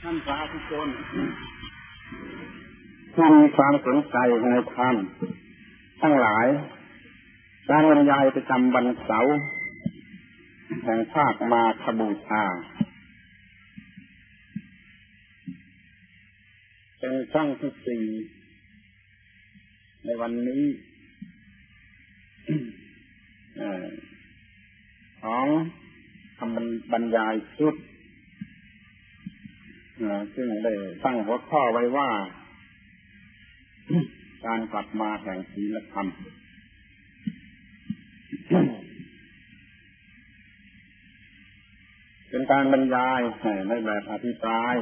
ท่านสาธุชนที่มีความสนใจในธรรมทั้งหลายการบรรยายประจำวันเสาร์แห่งภาคมาฆบูชาเป็นครั้งที่ 4ในวันนี้ของคำบรรยายชุดซึ่งได้ตั้งหัวข้อไว้ว่าการกลับมาแห่งศีลธรรมเป็นการบรรยายในแบบอภิปราย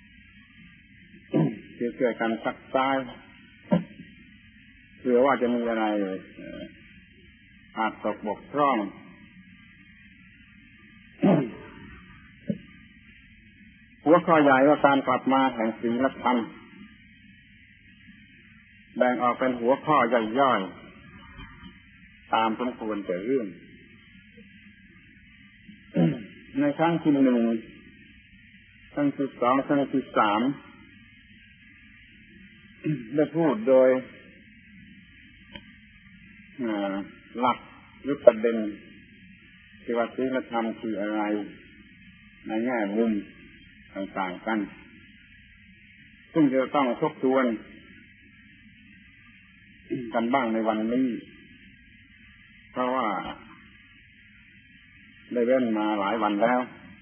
เกี่ยวกับการซักซ้ายเผื่อว่าจะมีอะไรขาดตกบกพร่องหัวข้อใหญ่ว่าการกลับมาแห่งศีลธรรมแบ่งออกเป็นหัวข้อย่อยๆตามสมควรแก่เรื่องในครั้งที่ 1ครั้งที่ 2ครั้งที่ 3ได้พูดโดยหลักหรือประเด็นที่ว่าศีลธรรมคืออะไรในแง่มุมต่างๆกันซึ่งจะต้องทบทวนกันบ้างในวันนี้เพราะว่าได้เว้นมาหลายวันแล้ว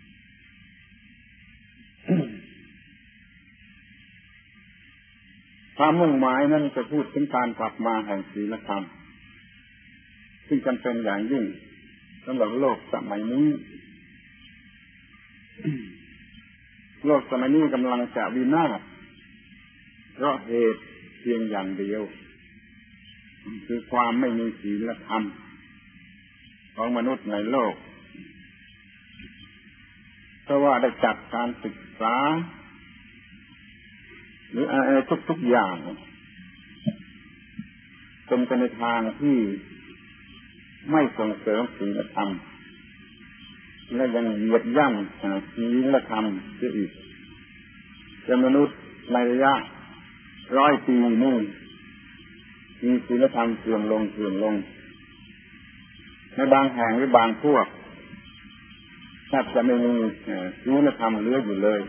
ความมุ่งหมายนั้นจะพูดถึงการกลับมาแห่งศีลธรรมซึ่งจำเป็นอย่างยิ่งสำหรับโลกสมัยนี้โลกสมัยนี้กำลังจะวินาศเพราะเหตุเพียงอย่างเดียวคือความไม่มีศีลธรรมของมนุษย์ในโลกเพราะว่าได้จัดการศึกษาหรืออะไรทุกๆอย่างเป็นไปในทางที่ไม่ส่งเสริมศีลธรรมและยังเหยียดย่ำศีลธรรมเสียอีกจนมนุษย์ในระยะ100 ปีนี้มีศีลธรรมเสื่อมลงในบางแห่งหรือบางพวกแทบจะไม่มีศีลธรรมเหลืออยู่เลย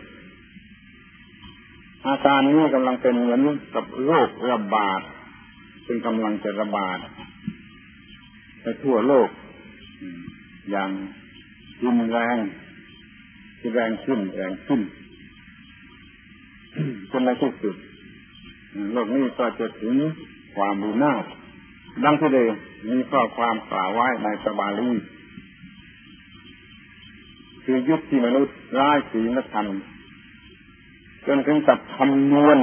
อาการนี้กำลังเป็นเหมือนกับโรคระบาดซึ่งกำลังจะระบาดไปทั่วโลกอย่างรุนแรงที่แรงขึ้นจนในที่สุดโลกนี้ก็จะถึงความวินาศดังที่ได้มีข้อความกล่าวไว้ในพระบาลีคือยุคที่มนุษย์ร้ายศีลธรรมจนถึงกับคำนวณ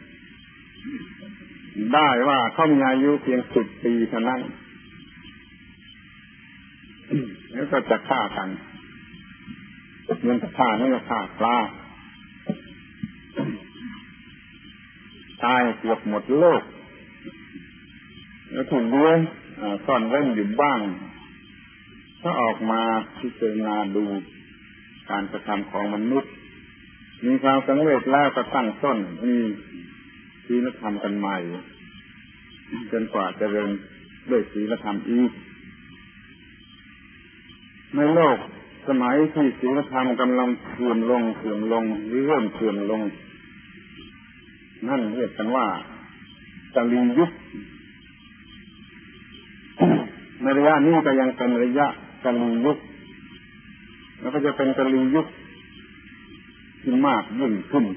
ได้ว่าเขามีอายุเพียง10 ปีเท่านั้นแล้วก็จะฆ่ากันเงินฆ่าเนื้อฆ่าปลาตายเกือบหมดโลกแล้วถูกด้วยซ่อนเร้นอยู่บ้างถ้าออกมาพิจารณาดูการกระทำของมนุษย์มีความสังเวชแล้วก็ตั้งต้นมีศีลธรรมกันใหม่จนกว่าจะเริ่มด้วยศีลธรรมอีกในโลกสมัยที่ศีลธรรมกำลังเสื่อมลงหรือเริ่มเสื่อมลงนั่นเรียกกันว่ากลียุคในระยะนี้ก็ยังเป็นระยะกลียุคแล้วก็จะเป็นกลียุคที่มากยิ่งขึ้น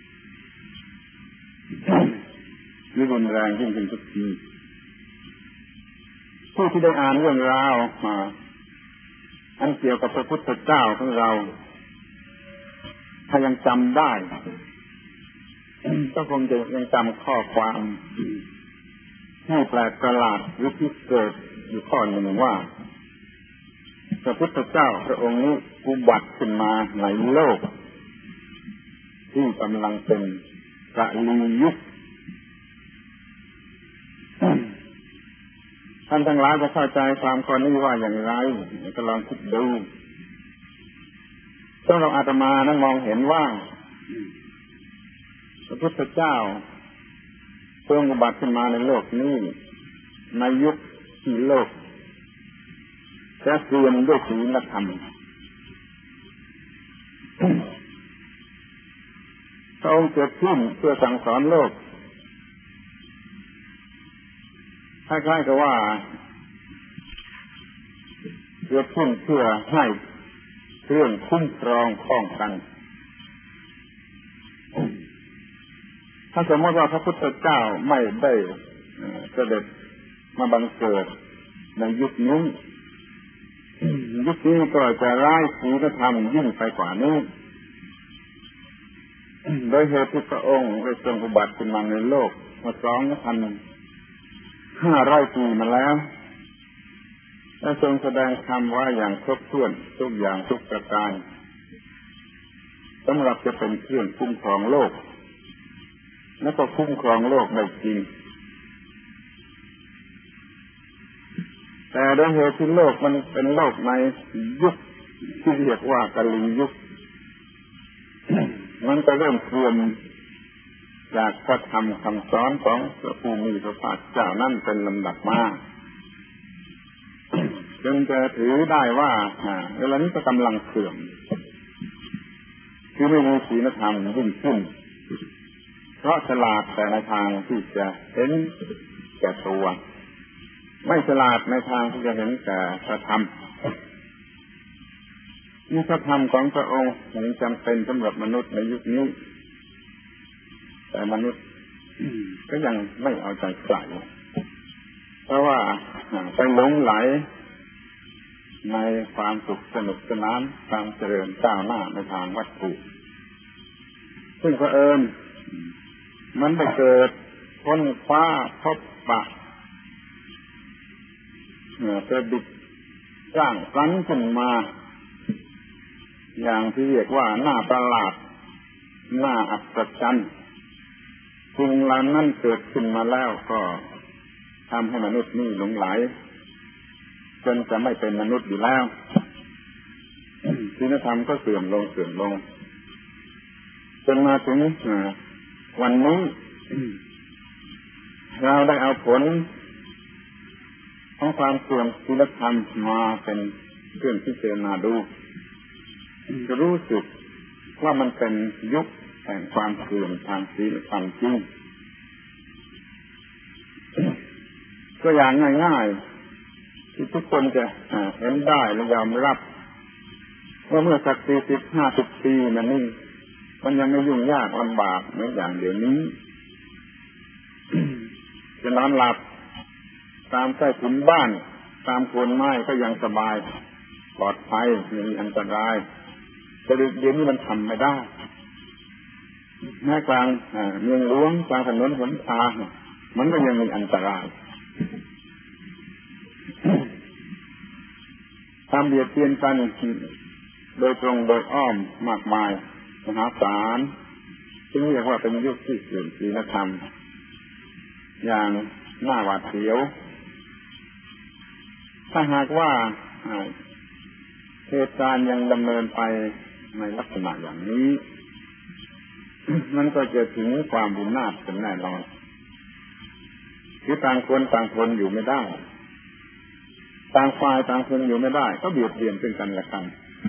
หรือรุนแรงยิ่งขึ้นทุกทีผู้ที่ได้อ่านเรื่องราวอันเกี่ยวกับพระพุทธเจ้าของเราถ้ายังจำได้ก็คงจะยังจำข้อความที่แปลกประหลาดหรือพิเศษอยู่ข้อหนึ่งว่าพระพุทธเจ้าพระองค์นี้อุบัติขึ้นมาในโลกที่กำลังเป็นกลียุคท่านทั้งหลายจะเข้าใจความข้อนี้ว่าอย่างไรก็ลองคิดดูถ้าเราอาตมานั้นมองเห็นว่าพระพุทธเจ้าทรงอุบัติขึ้นมาในโลกนี้ในยุคที่โลกจะเสื่อมด้วยศีลธรรมพระองค์เกิดขึ้นเพื่อสั่งสอนโลกคล้ายๆกับว่าเกิดขึ้นเพื่อให้เรื่องคุ้มครองป้องกันถ้าสมมติว่าพระพุทธเจ้าไม่ได้เสด็จมาบังเกิดในยุคนี้ยุคนี้ก็จะร้ายศีลธรรมยิ่งไปกว่านี้โดยเหตุที่พระองค์ได้ทรงอุบัติขึ้นมาในโลกมา2,500 ปีมาแล้วและทรงแสดงธรรมว่าอย่างครบถ้วนทุกอย่างทุกประการสำหรับจะเป็นเครื่องคุ้มครองโลกและก็คุ้มครองโลกได้จริงแต่โดยเหตุที่โลกมันเป็นโลกในยุคที่เรียกว่ากาลียุคมันก็เริ่มเคลื่อนจากพระธรรมคำสอนของพระผู้มีพระภาคเจ้านั่นเป็นลำดับมาจึงจะถือได้ว่าเวลานี้ก็กำลังเสื่อมคือไม่มีศีลธรรมยิ่งขึ้นเพราะฉลาดแต่ในทางที่จะเห็นแก่ตัวไม่ฉลาดในทางที่จะเห็นแก่พระธรรมนี่พระธรรมของพระองค์ยังจำเป็นสำหรับมนุษย์ในยุคนี้แต่มนุษย์ก็ยังไม่เอาใจใส่เพราะว่าไปหลงไหลในความสุขสนุกสนานความเจริญก้าวหน้าในทางวัตถุซึ่งเผอิญมันได้เกิดค้นคว้าพบปะประดิษฐ์สร้างสรรค์ขึ้นมาอย่างที่เรียกว่าน่าประหลาดน่าอัศจรรย์สิ่งเหล่านั้นเกิดขึ้นมาแล้วก็ทำให้มนุษย์นี่หลงไหลจนจะไม่เป็นมนุษย์อยู่แล้วศีลธรรมก็เสื่อมลงจนมาถึงวันนี้เราได้เอาผลของความเสื่อมศีลธรรมมาเป็นเครื่องพิจารณาดูจะรู้สึกว่ามันเป็นยุคแห่งความเสื่อมทางศีลธรรมจริงตัวอย่างง่ายๆที่ทุกคนจะเห็นได้และยอมรับว่าเมื่อสัก40-50 ปีมานี่มันยังไม่ยุ่งยากลำบากเหมือนอย่างเดี๋ยวนี้จะนอนหลับตามใต้ถุนบ้านตามโคนไม้ก็ยังสบายปลอดภัยไม่มีอันตรายแต่เดี๋ยวนี้มันทำไม่ได้แม้กลางเมืองหลวงกลางถนนหนทางมันก็ยังมีอันตรายทำเบียดเบียนกันโดยตรงโดยอ้อมมากมายมหาศาลจึงเรียกว่าเป็นยุคที่เสื่อมศีลธรรมอย่างน่าหวาดเสียวถ้าหากว่าเหตุการณ์ยังดำเนินไปในลักษณะอย่างนี้มันก็จะถึงความวินาศเป็นแน่นอนคือต่างคนต่างทนอยู่ไม่ได้ต่างฝ่ายต่างทนอยู่ไม่ได้ก็เบียดเบียนซึ่งกันและกัน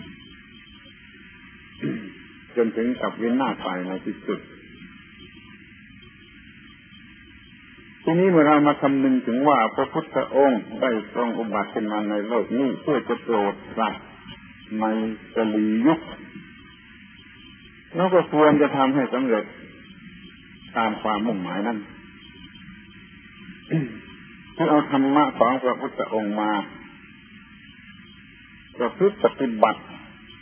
จนถึงกับวินาศไปในที่สุดทีนี้เมื่อเรามาคำนึงถึงว่าพระพุทธองค์ได้ทรงอุบัติขึ้นมาในโลกนี้เพื่อจะโปรดสัตว์ในกาลียุคเราก็ควรจะทำให้สำเร็จตามความมุ่งหมายนั้นที่เอาธรรมะของพระพุทธองค์มาประพฤติปฏิบัติ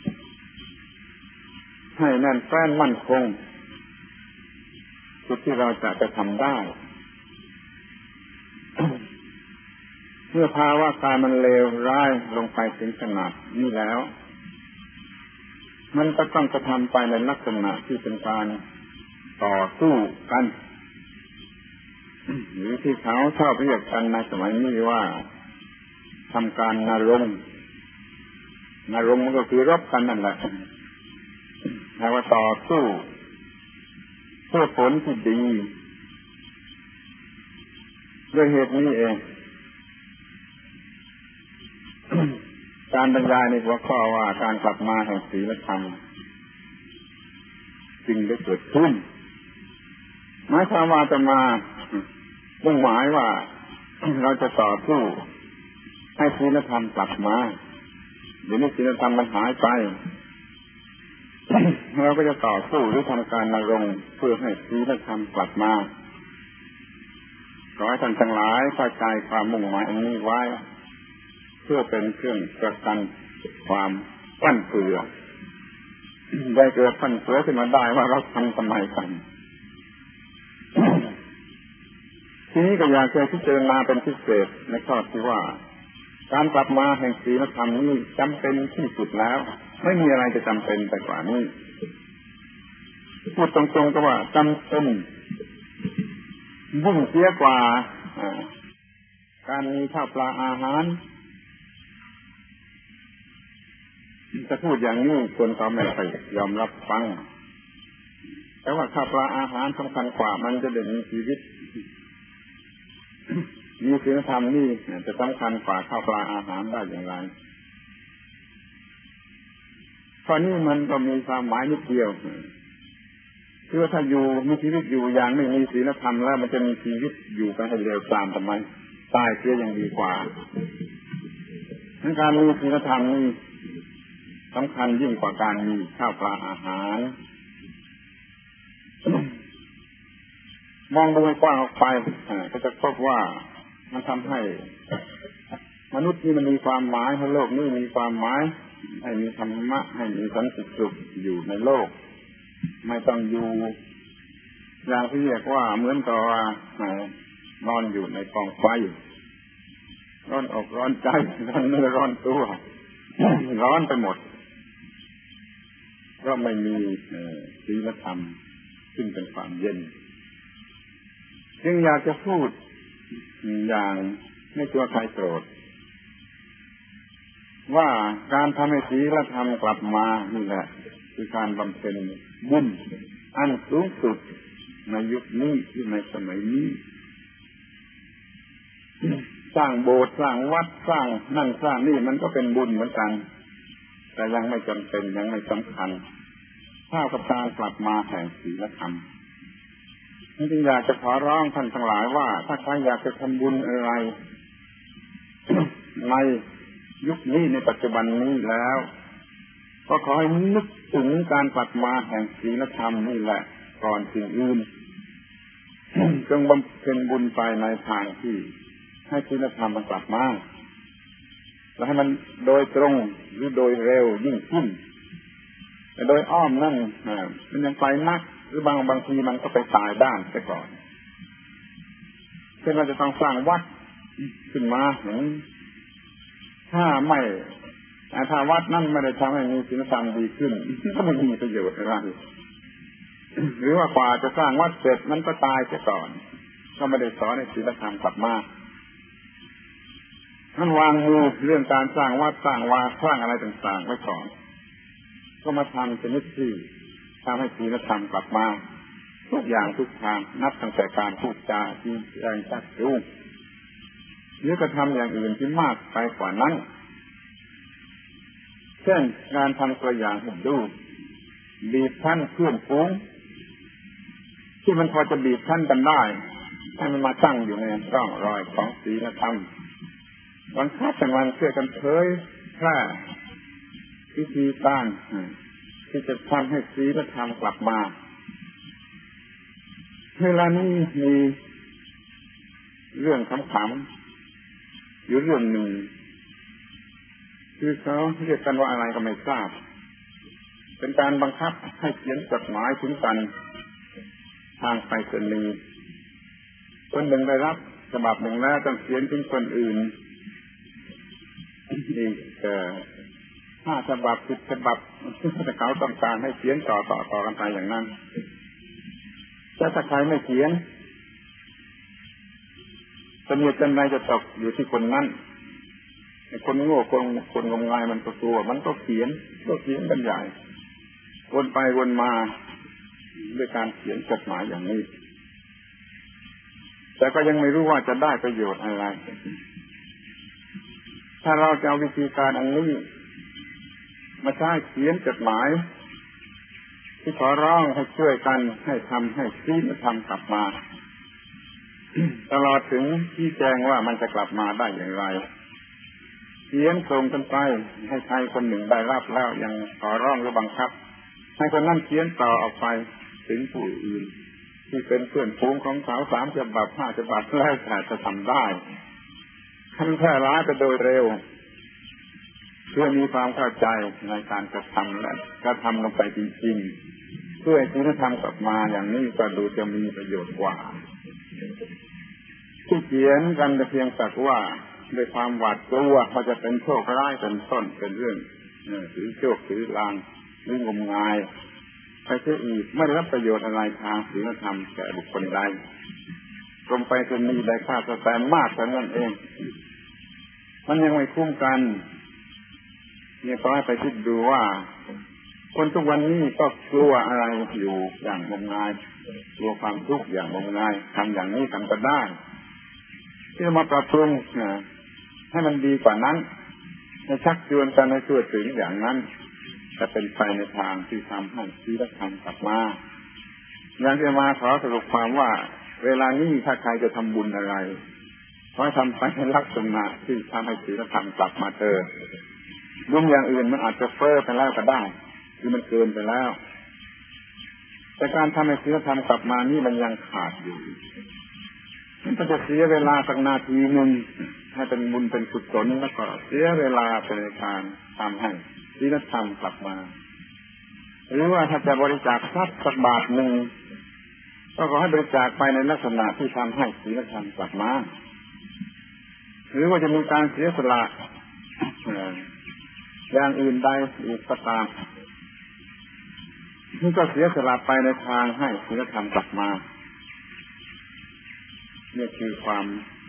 ให้แน่นแฟ้นมั่นคงสุดที่เราจะทำได้เมื่อภาวะกายมันเลวร้ายลงไปถึงขนาดนี้แล้วมันก็ต้องกระทำไปในลักษณะที่เป็นการต่อสู้กันหรือที่เขาชอบเรียกกันในสมัยนี้ว่าทำการนรงค์มันก็คือรบกันนั่นแหละแต่ว่าต่อสู้เพื่อผลที่ดีด้วยเหตุนี้เอง การบรรยายในหัวข้อว่าการกลับมาแห่งศีลธรรมจึงได้เกิดขึ้นหมายความว่าจะมามุ่งหมายว่าเราจะต่อสู้ให้ศีลธรรมกลับมาเดี๋ยวนี้ศีลธรรมมันหายไป เราก็จะต่อสู้หรือทำการณรงค์เพื่อให้ศีลธรรมกลับมาขอให้ท่านทั้งหลายเข้าใจความมุ่งหมายอันนี้ไว้เพื่อเป็นเครื่องประกันความฟั่นเฟือได้เกิดฟั่นเฟือขึ้นมาได้ว่าเราทำไมกัน ทีนี้ก็อยากจะพิจารณาเป็นพิเศษในข้อที่ว่าการกลับมาแห่งศีลธรรมนี้จำเป็นที่สุดแล้วไม่มีอะไรจะจำเป็นไปกว่านี้พูดตรงๆก็ว่าจำเป็นยิ่งเสียกว่าการมีข้าวปลาอาหารจะพูดอย่างนี้คนเขาไม่ค่อยยอมรับฟังแต่ว่าข้าวปลาอาหารสำคัญกว่ามันจะได้มีชีวิตมีศีลธรรมนี่จะสำคัญกว่าข้าวปลาอาหารได้อย่างไรข้อนี้มันก็มีความหมายนิดเดียวคือถ้าอยู่มีชีวิตอยู่อย่างไม่มีศีลธรรมแล้วมันจะมีชีวิตอยู่กันให้เร็วตามทำไมตายเสียยังดีกว่าการมีศีลธรรมนี่สำคัญยิ่งกว่าการมีข้าวปลาอาหารมองดูกว้างออกไปก็จะพบว่ามันทำให้มนุษย์นี่มันมีความหมายให้โลกนี้มีความหมายให้มีธรรมะให้มีสันติสุขอยู่ในโลกไม่ต้องอยู่อย่างที่เรียกว่าเหมือนกับว่านอนอยู่ในกองไฟร้อนอกร้อนใจร้อนเนื้อร้อนตัวร้อนไปหมดก็ไม่มีศีลธรรมซึ่งเป็นความเย็นจึงอยากจะพูดอย่างไม่กลัวใครโกรธว่าการทำให้ศีลธรรมกลับมานี่แหละคือการบำเพ็ญบุญอันสูงสุดในยุคนี้ที่ในสมัยนี้สร้างโบสถ์สร้างวัดสร้างนั่นสร้างนี่มันก็เป็นบุญเหมือนกันแต่ยังไม่จำเป็นยังไม่สำคัญถ้ากับการกลับมาแห่งศีลธรรมจึงอยากจะขอร้องท่านทั้งหลายว่าถ้าใครอยากจะทำบุญอะไร ในยุคนี้ในปัจจุบันนี้แล้วก็ขอให้นึกถึงการกลับมาแห่งศีลธรรมนี่แหละก่อนสิ่งอื่น จงบำเพ็ญบุญไปในทางที่ให้ศีลธรรมมันกลับมาและให้มันโดยตรงหรือโดยเร็วยิ่งขึ้นแต่โดยอ้อมนั่นมันยังไปนักหรือบางทีมันก็ไปตายด้านไปก่อนเช่นเราจะต้องสร้างวัดขึ้นมาถ้าวัดนั่นไม่ได้ทำให้มีศีลธรรมดีขึ้นก็ไม่มีประโยชน์อะไรหรือว่ากว่าจะสร้างวัดเสร็จมันก็ตายเสียก่อนก็ไม่ได้สอนให้ศีลธรรมกลับมาท่านวางมือเรื่องการสร้างวัดสร้างวาสร้างอะไรต่างๆไว้ก่อนก็มาทำชนิดที่ทำให้ศีลธรรมกลับมาทุกอย่างทุกทางนับตั้งแต่การพูดจาที่แรงชักจูงหรือก็ทำอย่างอื่นที่มากไปกว่านั้นเช่นการทำตัวอย่างให้ดูบีบคั้นเพื่อนฝูงที่มันพอจะบีบคั้นกันได้ให้มันมาตั้งอยู่ในร่องรอยของศีลธรรมบังคับกันวันเพื่อกันเผยแพร่วิธีการที่จะทำให้ศีลธรรมกลับมาเวลานี้มีเรื่องขำๆอยู่เรื่องหนึ่งคือเขาเรียกกันว่าอะไรก็ไม่ทราบเป็นการบังคับให้เขียนจดหมายถึงกันทางไปรษณีย์คนหนึ่งได้รับฉบับหนึ่งแล้วต้องเขียนถึงคนอื่นอีก5 ฉบับ10 ฉบับแต่เขาต้องการให้เขียนต่อกันไปอย่างนั้นแต่ถ้าใครไม่เขียนเสนียดจันไรจะตกอยู่ที่คนนั้นคนโง่คนงมงายมันก็กลัวมันก็เขียนกันใหญ่วนไปวนมาด้วยการเขียนจดหมายอย่างนี้แต่ก็ยังไม่รู้ว่าจะได้ประโยชน์อะไรถ้าเราจะเอาวิธีการอันนี้มาใช้เขียนจดหมายที่ขอร้องให้ช่วยกันให้ทำให้ศีลธรรมกลับมาตลอดถึงชี้แจงว่ามันจะกลับมาได้อย่างไรเขียนส่งกันไปให้ใครคนหนึ่งได้รับแล้วยังขอร้องหรือบังคับให้คนนั้นเขียนต่อออกไปถึงผู้อื่นที่เป็นเพื่อนฝูงของเขา3 ฉบับ 5 ฉบับแล้วแต่จะทำได้ให้แพร่หลายไปโดยเร็วเพื่อมีความเข้าใจในการกระทำและกระทำลงไปจริงๆเพื่อให้ศีลธรรมกลับมาอย่างนี้ก็ดูจะมีประโยชน์กว่าที่เขียนกันแต่เพียงแต่ว่าด้วยความหวาดกลัวว่าจะเป็นโชคร้ายเป็นต้นเป็นเรื่องถือโชคถือลางหรืองมงายไปเสียอีกไม่ได้รับประโยชน์อะไรทางศีลธรรมแก่บุคคลใดกรมไปรษณีย์ได้ค่าสแตมป์มากแต่นั่นเองมันยังไม่คุ้มกันเนี่ยก็ให้ไปคิดดูว่าคนทุกวันนี้ก็กลัวอะไรอยู่อย่างงมงายกลัวความทุกข์อย่างงมงายทำอย่างนี้ทำก็ได้ที่มาปรับปรุงให้มันดีกว่านั้นให้ชักชวนกันให้ช่วยถึงอย่างนั้นจะเป็นไปในทางที่ทำให้ศีลธรรมกลับมาอย่างที่มาขอสรุปความว่าเวลานี้ถ้าใครจะทำบุญอะไรขอให้ทำไปในลักษณะที่ทำให้ศีลธรรมกลับมาเถิดบุญอย่างอื่นมันอาจจะเฟ้อไปแล้วก็ได้คือมันเกินไปแล้วแต่การทำให้ศีลธรรมกลับมานี่มันยังขาดอยู่มันจะเสียเวลาสักนาทีนึงให้เป็นบุญเป็นกุศลแล้วก็เสียเวลาไปในการทำให้ศีลธรรมกลับมาหรือว่าถ้าจะบริจาคทรัพย์สักบาทหนึ่งก็ขอให้บริจาคไปในลักษณะที่ทำให้ศีลธรรมกลับมาหรือว่าจะมีการเสียสละอย่างอื่นใดอีกก็ตามนี่ก็เสียสละไปในทางให้ศีลธรรมกลับมานี่คือความ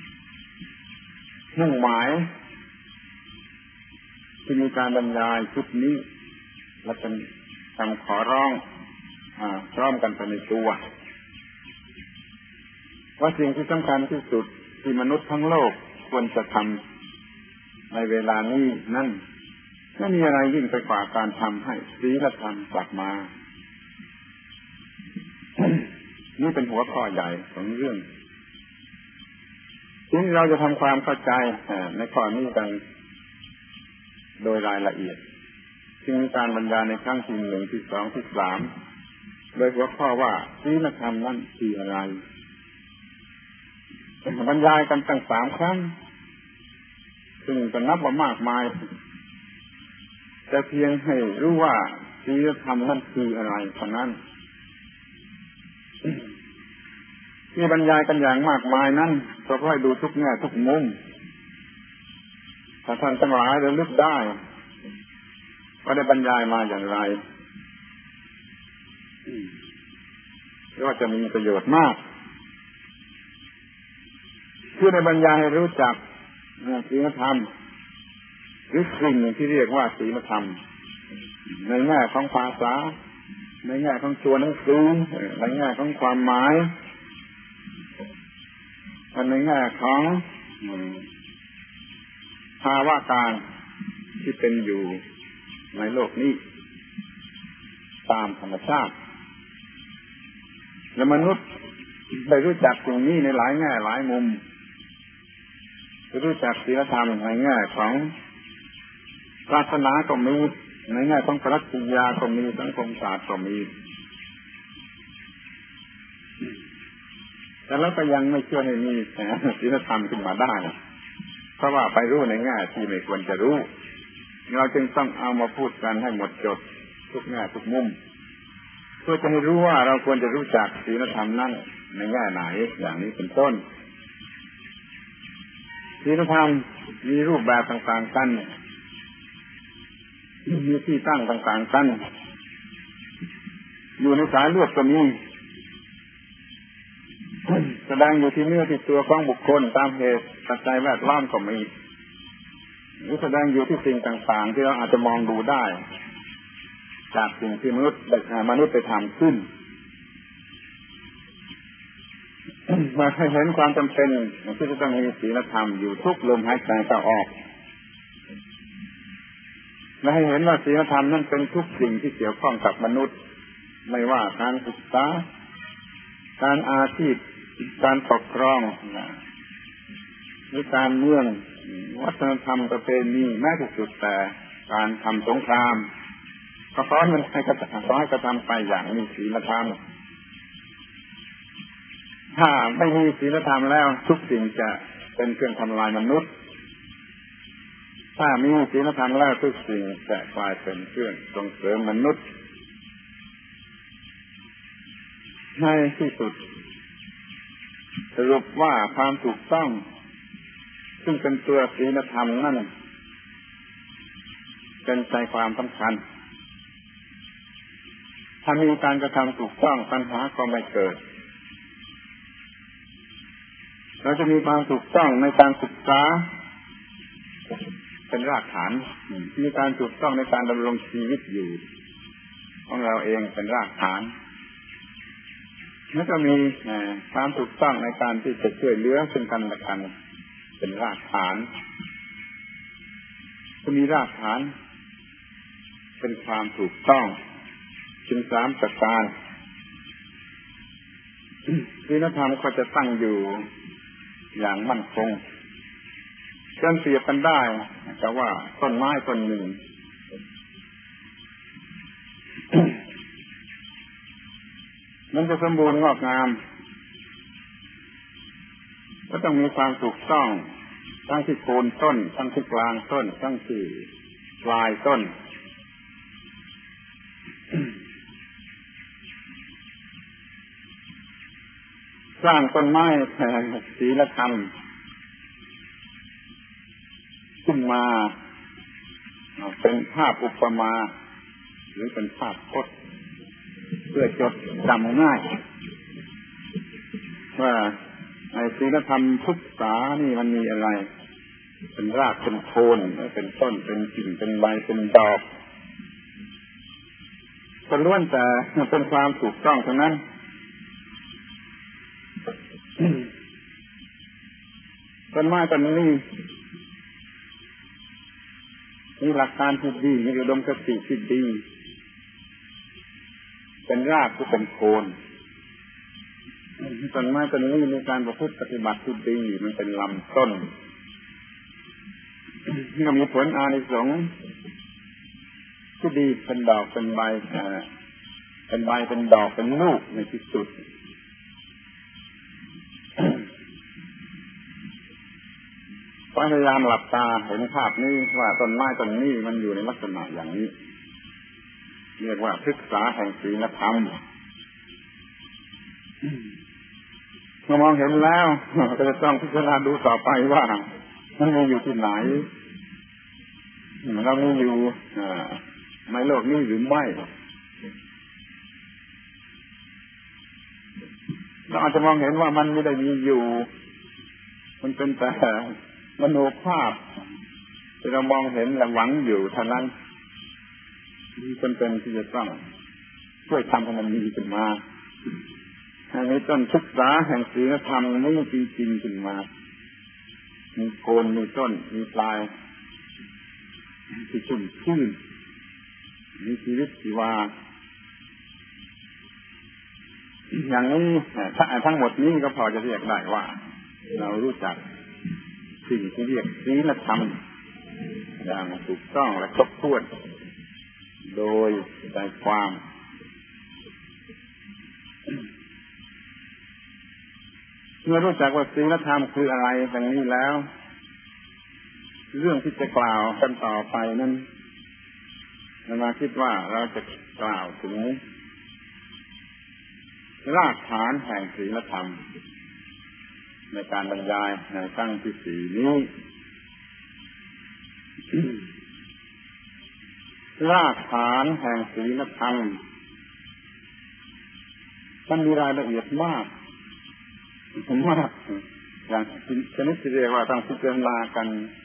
มุ่งหมายที่มีการบรรยายชุดนี้และเป็นคำขอร้องพร้อมกันไปในตัวว่าสิ่งที่สำคัญที่สุดที่มนุษย์ทั้งโลกควรจะทำในเวลานี้นั่นไม่มีอะไรยิ่งไปกว่าการทำให้ศีลธรรมกลับมา นี่เป็นหัวข้อใหญ่ของเรื่องทีนี้เราจะทำความเข้าใจในข้อนี้กันโดยรายละเอียดซึ่งมีการบรรยายในครั้งที่ 1 ที่ 2 ที่ 3โดยหัวข้อว่าศีลธรรมนั้นคืออะไรบรรยายกันตั้ง3 ครั้งซึ่งก็นับว่ามากมายแต่เพียงให้รู้ว่าศีลธรรมนั้นคืออะไรเท่านั้นที่บรรยายกันอย่างมากมายนั้นก็เพื่อให้ดูทุกแง่ทุกมุมถ้าท่านทั้งหลายระลึกได้ว่าได้บรรยายมาอย่างไรก็จะมีประโยชน์มากเพื่อได้บรรยายให้รู้จักศีลธรรมหรือสิ่งที่เรียกว่าศีลธรรมในแง่ของภาษาในแง่ของตัวหนังสือในแง่ของความหมายในแง่ของภาวะการที่เป็นอยู่ในโลกนี้ตามธรรมชาติและมนุษย์ได้รู้จักสิ่งนี้ในหลายแง่หลายมุมรู้จักศีลธรรมในแง่ของศาสนาก็มีในแง่ของปรัชญาก็มีสังคมศาสตร์ก็มีแต่แล้วก็ยังไม่เชื่อให้มีศีลธรรมขึ้นมาได้เพราะว่าไปรู้ในแง่ที่ไม่ควรจะรู้เราจึงต้องเอามาพูดกันให้หมดจดทุกแง่ทุกมุมเพื่อจะให้รู้ว่าเราควรจะรู้จักศีลธรรมนั้นในแง่ไหนอย่างนี้เป็นต้นศีลธรรมมีรูปแบบต่างๆกันมีที่ตั้งต่างๆกันอยู่ในสายเลือดก็มีแสดงอยู่ที่เนื้อที่ตัวของบุคคลตามเหตุปัจจัยแวดล้อมก็มีหรือแสดงอยู่ที่สิ่งต่างๆที่เราอาจจะมองดูได้จากสิ่งที่มนุษย์ไปทำขึ้นมาให้เห็นความจำเป็นที่จะต้องมีศีลธรรมอยู่ทุกลมหายใจเข้าออกและให้เห็นว่าศีลธรรมนั้นเป็นทุกสิ่งที่เกี่ยวข้องกับมนุษย์ไม่ว่าการศึกษาการอาชีพการปกครองหรือการเมืองวัฒนธรรมประเพณีแม้ที่สุดแต่การทำสงครามก็ขอให้กระทำไปอย่างมีศีลธรรมถ้าไม่มีศีลธรรมแล้วทุกสิ่งจะเป็นเครื่องทำลายมนุษย์ถ้ามีศีลธรรมแล้วทุกสิ่งจะกลายเป็นเครื่องส่งเสริมมนุษย์ในที่สุดสรุปว่าความถูกต้องซึ่งเป็นตัวศีลธรรมนั่นเป็นใจความสำคัญถ้ามีการกระทำถูกต้องปัญหาก็ไม่เกิดเราจะมีความถูกต้องในการศึกษาเป็นรากฐานมีการถูกต้องในการดำรงชีวิตอยู่ของเราเองเป็นรากฐานแล้วก็มีความถูกต้องในการที่จะช่วยเหลือซึ่งกันและกันเป็นรากฐานก็มีรากฐานเป็นความถูกต้องถึง3ประการศีลธรรมก็จะตั้งอยู่อย่างมั่นคงจนเปรียบกันได้แต่ว่าต้นไม้ต้นหนึ่งมันจะสมบูรณ์งอกงามก็ต้องมีความถูกต้องทั้งที่โคนต้นทั้งที่กลางต้นทั้งที่ปลายต้นสร้างต้นไม้ศีลธรรมขึ้นมาเป็นภาพอุปมาหรือเป็นภาพพจน์เพื่อจดจำง่ายว่าในศีลธรรมทุกษานี่มันมีอะไรเป็นรากเป็นโคนเป็นต้นเป็นกิ่งเป็นใบเป็นดอกก็ล้วนแต่เป็นความถูกต้องเท่านั้นต้นไม้ต้นนี้มีหลักการที่ดีมีอุดมคติที่ดีเป็นรากที่เป็นโคนต้นไม้ต้นนี้มีการประพฤติปฏิบัติที่ดีมันเป็นลำต้นก็มีผลอานิสงส์ที่ดีเป็นดอกเป็นใบเป็นใบเป็นดอกเป็นลูกในที่สุดพยายามหลับตาเห็นภาพนี้ว่าต้นไม้ต้นนี้มันอยู่ในลักษณะอย่างนี้เรียกว่าศึกษาแห่งศีลธรรมเมื่อมองเห็นแล้วก็จะต้องพิจารณาดูต่อไปว่ามันมีอยู่ที่ไหนเรามีอยู่ในโลกนี้หรือไม่เราอาจจะมองเห็นว่ามันไม่ได้มีอยู่มันเป็นแต่มโนภาพที่เรามองเห็นและหวังอยู่เท่านั้นมันเป็นที่จะต้องช่วยทำให้มันมีขึ้นมาให้มีต้นศึกษาแห่งศีลธรรมนี้จริงๆขึ้นมามีโคนมีต้นมีปลายที่ชุ่มชื่นมีชีวิตชีวาอย่างนี้ทั้งหมดนี้ก็พอจะเรียกได้ว่าเรารู้จักสิ่งที่เรียกศีลธรรมอย่างถูกต้องและครบถ้วนโดยใจความเมื่อรู้จักว่าศีลธรรมคืออะไรดังนี้แล้วเรื่องที่จะกล่าวกันต่อไปนั้นมาคิดว่าเราจะกล่าวถึงรากฐานแห่งศีลธรรมในการบรรยายในครั้งที่ 4นี้รากฐานแห่งศีลธรรมมันมีรายละเอียดมากอย่างชนิดที่เรียกว่าต้องพิจารณากัน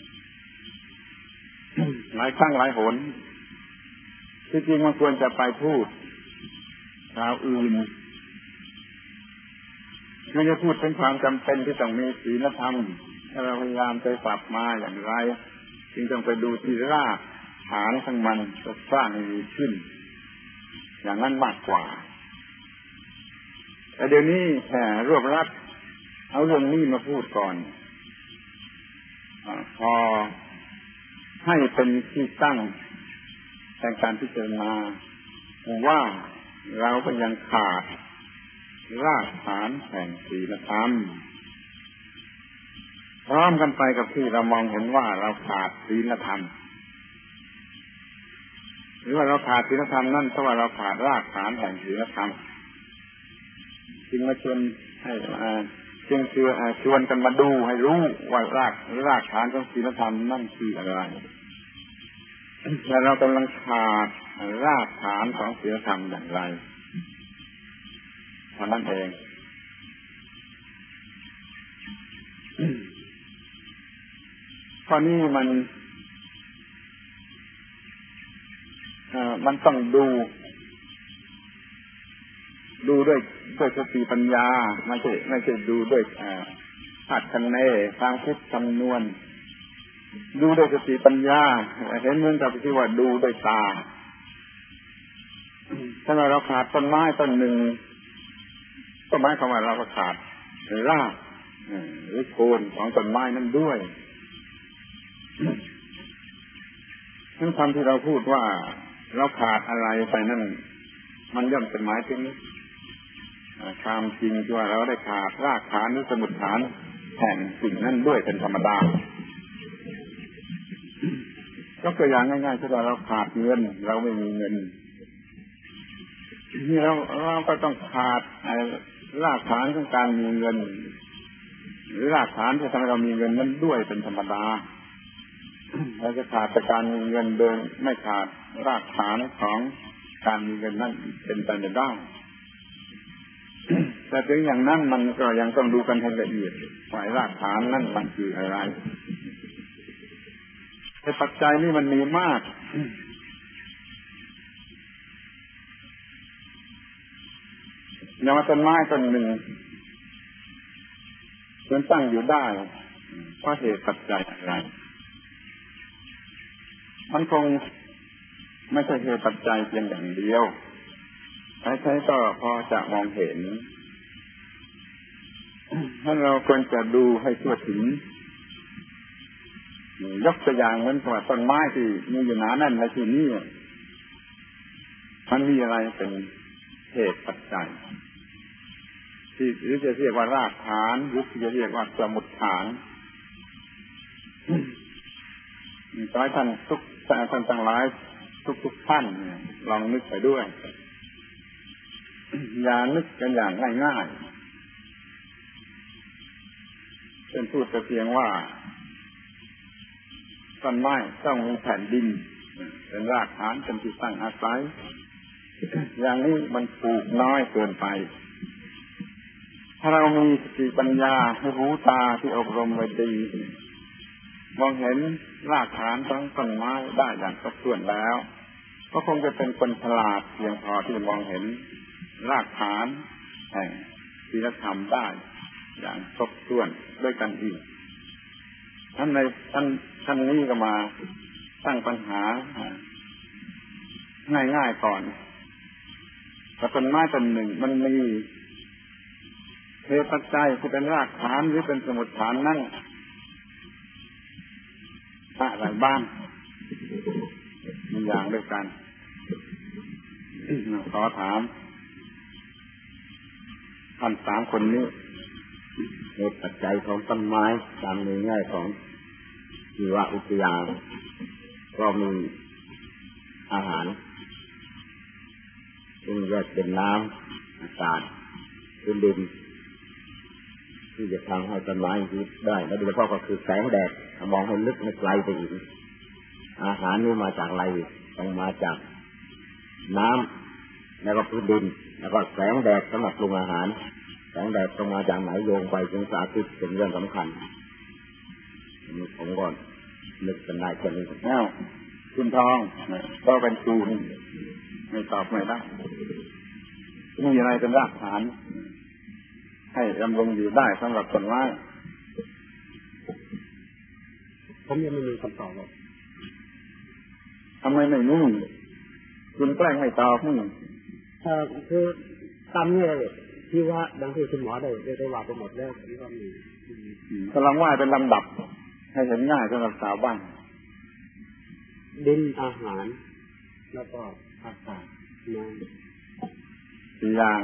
หลายครั้งหลายหนที่จริงมันควรจะไปพูดคราวอื่นไม่ได้พูดถึงความจำเป็นที่ต้องมีศีลธรรมถ้าเราพยายามไปปรับมาอย่างไรจึงต้องไปดูที่รากฐานของมันจะสร้างมีขึ้นอย่างนั้นมากกว่าแต่เดี๋ยวนี้รวบรัดเอาเรื่องนี้มาพูดก่อนพอให้เป็นที่ตั้งแห่งการพิจารณาว่าเราก็ยังขาดรากฐานแห่งศีลธรรมพร้อมกันไปกับที่เรามองเห็นว่าเราขาดศีลธรรมหรือว่าเราขาดศีลธรรมนั่นเพราะว่าเราขาดรากฐานแห่งศีลธรรมจึงมาชวนให้จึงคือชวนกันมาดูให้รู้ว่ารากฐานของศีลธรรมนั่นคืออะไรและเรากำลังขาดรากฐานของศีลธรรมอย่างไรเท่านั้นเองข้อนี้มันต้องดูด้วยสติปัญญาไม่ใช่ดูด้วยคาดคะเนทางคิดคำนวณดูด้วยสติปัญญาเห็นเหมือนกับที่ว่าดูด้วยตาถ้าเราขาดต้นไม้ต้นหนึ่งก็หมายความว่าเราก็ขาดรากหรือโคนของต้นไม้นั้นด้วยทั้งคำที่เราพูดว่าเราขาดอะไรไปนั่นมันย่อมเป็นหมายถึงความจริงที่ว่าเราได้ขาดรากฐานหรือสมุดฐานแห่งสิ่งนั้นด้วยเป็นธรรมดายกตัวอย่างง่ายๆเช่นว่าเราขาดเงินเราไม่มีเงินนี่เราก็ต้องขาดรากฐานของการมีเงินหรือรากฐานที่ทำให้เรามีเงินนั้นด้วยเป็นธรรมดาเราจะขาดแต่การมีเงินเดินไม่ขาดรากฐานของการมีเงินนั้นเป็นไปไม่ได้แต่ถึงอย่างนั้นมันก็ยังต้องดูกันให้ละเอียดว่ารากฐานนั้นมันคืออะไรแต่ปัจจัยนี่มันมีมากอย่างต้นไม้ต้นหนึ่งมันตั้งอยู่ได้เพราะเหตุปัจจัยอะไรมันคงไม่ใช่เหตุปัจจัยเพียงอย่างเดียวใครๆก็พอจะมองเห็นถ้าเราควรจะดูให้ทั่วถึงยกตัวอย่างเหมือนกับต้นไม้ที่มีอยู่หนาแน่นในที่นี้มันมีอะไรเป็นเหตุปัจจัยที่หรือจะเรียกว่ารากฐานหรือจะเรียกว่าสมุดฐานขอให้ท่านทั้งหลายทุกท่านลองนึกไปด้วยอย่านึกกันอย่างง่ายๆเป็นพูดแต่เพียงว่าต้นไม้ต้องมีแผ่นดินเป็นรากฐานเป็นที่ตั้งอาศัยอย่างนี้มันถูกน้อยเกินไปถ้าเรามีสติปัญญาหูตาที่อบรมไว้ดีมองเห็นรากฐานของต้นไม้ได้อย่างครบถ้วนแล้วก็คงจะเป็นคนฉลาดเพียงพอที่มองเห็นรากฐานแห่งศีลธรรมได้อย่างครบถ้วนด้วยกันอีกท่านนี้ก็มาตั้งปัญหาง่ายๆก่อนถ้าต้นไม้ต้นหนึ่งมันมีเหตุปัจจัยที่เป็นรากฐานหรือเป็นสมุดฐานนั่นอะไรบ้างมีอย่างด้วยกันขอถามท่านสามคนนี้เหตุปัจจัยของต้นไม้ตามในแง่ของชีววิทยาก็มีอาหารซึ่งแยกเป็นน้ำอากาศเป็นดินที่จะทำให้ต้นไม้ยืดได้และโดยเฉพาะก็คือแสงแดดมองให้ลึกในไกลไปอีกอาหารนี้มาจากอะไรต้องมาจากน้ำแล้วก็พื้นดินแล้วก็แสงแดดสำหรับปรุงอาหารแสงแดดต้องมาจากไหนโยงไปถึงสาธิตเป็นเรื่องสำคัญผมก่อนนึกเป็นได้แค่นี้แล้วคุณทองก็เป็นครูไม่ตอบไม่ได้มีอะไรเป็นรากฐานให้ดำรงอยู่ได้สำหรับต้นไม้ผมยังไม่มีคำตอบเลยทำไมไม่มีคุณแกล้งไม่ตอบนี่คือตามนี้ที่ว่าดังที่คุณหมอได้ว่าไปหมดแล้วที่ว่ามีกำลังว่าเป็นลำดับให้เห็นง่ายสำหรับสาวบ้านดินอาหารแล้วก็อากาศน้ำ4 อย่าง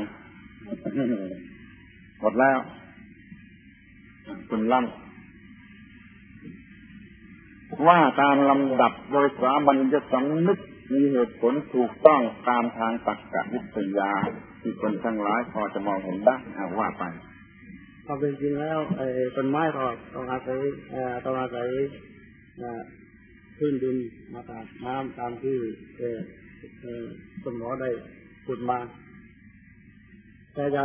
หมดแล้วคุณล่ำว่าตามลำดับโดยสามัญสำนึกมีเหตุผลถูกต้องตามทางตรรกวิทยาที่คนทั้งหลายพอจะมองเห็นได้ว่าไปความเป็นจริงแล้วต้นไม้ก็ต้องอาศัยพื้นดินอากาศน้ำตามที่คุณหมอได้พูดมาแต่จะ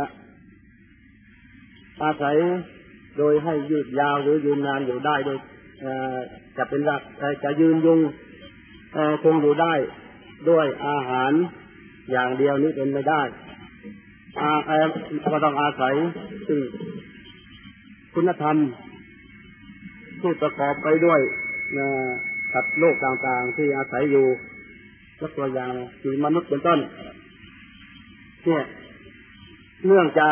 อาศัยโดยให้ยืดยาวหรือยืนนานอยู่ได้โดยจะเป็นหลักจะยืนยงคงอยู่ได้ด้วยอาหารอย่างเดียวนี้เป็นไม่ได้ก็ต้องอาศัยซึ่งคุณธรรมที่ประกอบไปด้วยสัตว์โลกต่างๆที่อาศัยอยู่ยกตัวอย่างคือมนุษย์เป็นต้นเนี่ยเนื่องจาก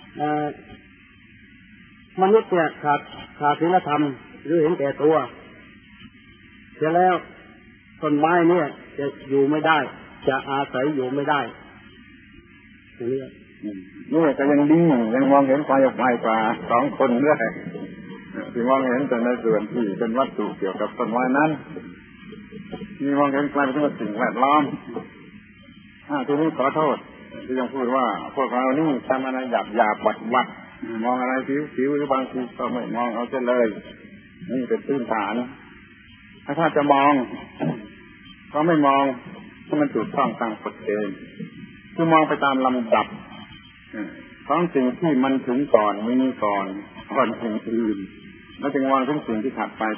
มนุษย์เนี่ยขาดศีลธรรมหรือเห็นแก่ตัวเสร็จแล้วต้นไม้เนี่ยจะอยู่ไม่ได้จะอาศัยอยู่ไม่ได้อย่างนี้นี่ก็ยังดียังมองเห็นไฟออกไปกว่า2 คนด้วยที่มองเห็นแต่ในส่วนที่เป็นวัตถุเกี่ยวกับต้นไม้นั้นมีมองเห็นไกลไปถึงสิ่งแวดล้อมทีนี้ขอโทษที่ยังพูดว่าพวกเรานี่ทำอะไรหยาบวัดมองอะไรผิวหรือบางทีก็ไม่มองเอาเสียเลยนี่เป็นพื้นฐานถ้าจะมองก็ไม่มองให้มันถูกต้องตามกฎเกณฑ์คือมองไปตามลำดับของสิ่งที่มันถึงก่อนมีก่อนสิ่งอื่นแล้วจึงมองถึงสิ่งที่ถัดไป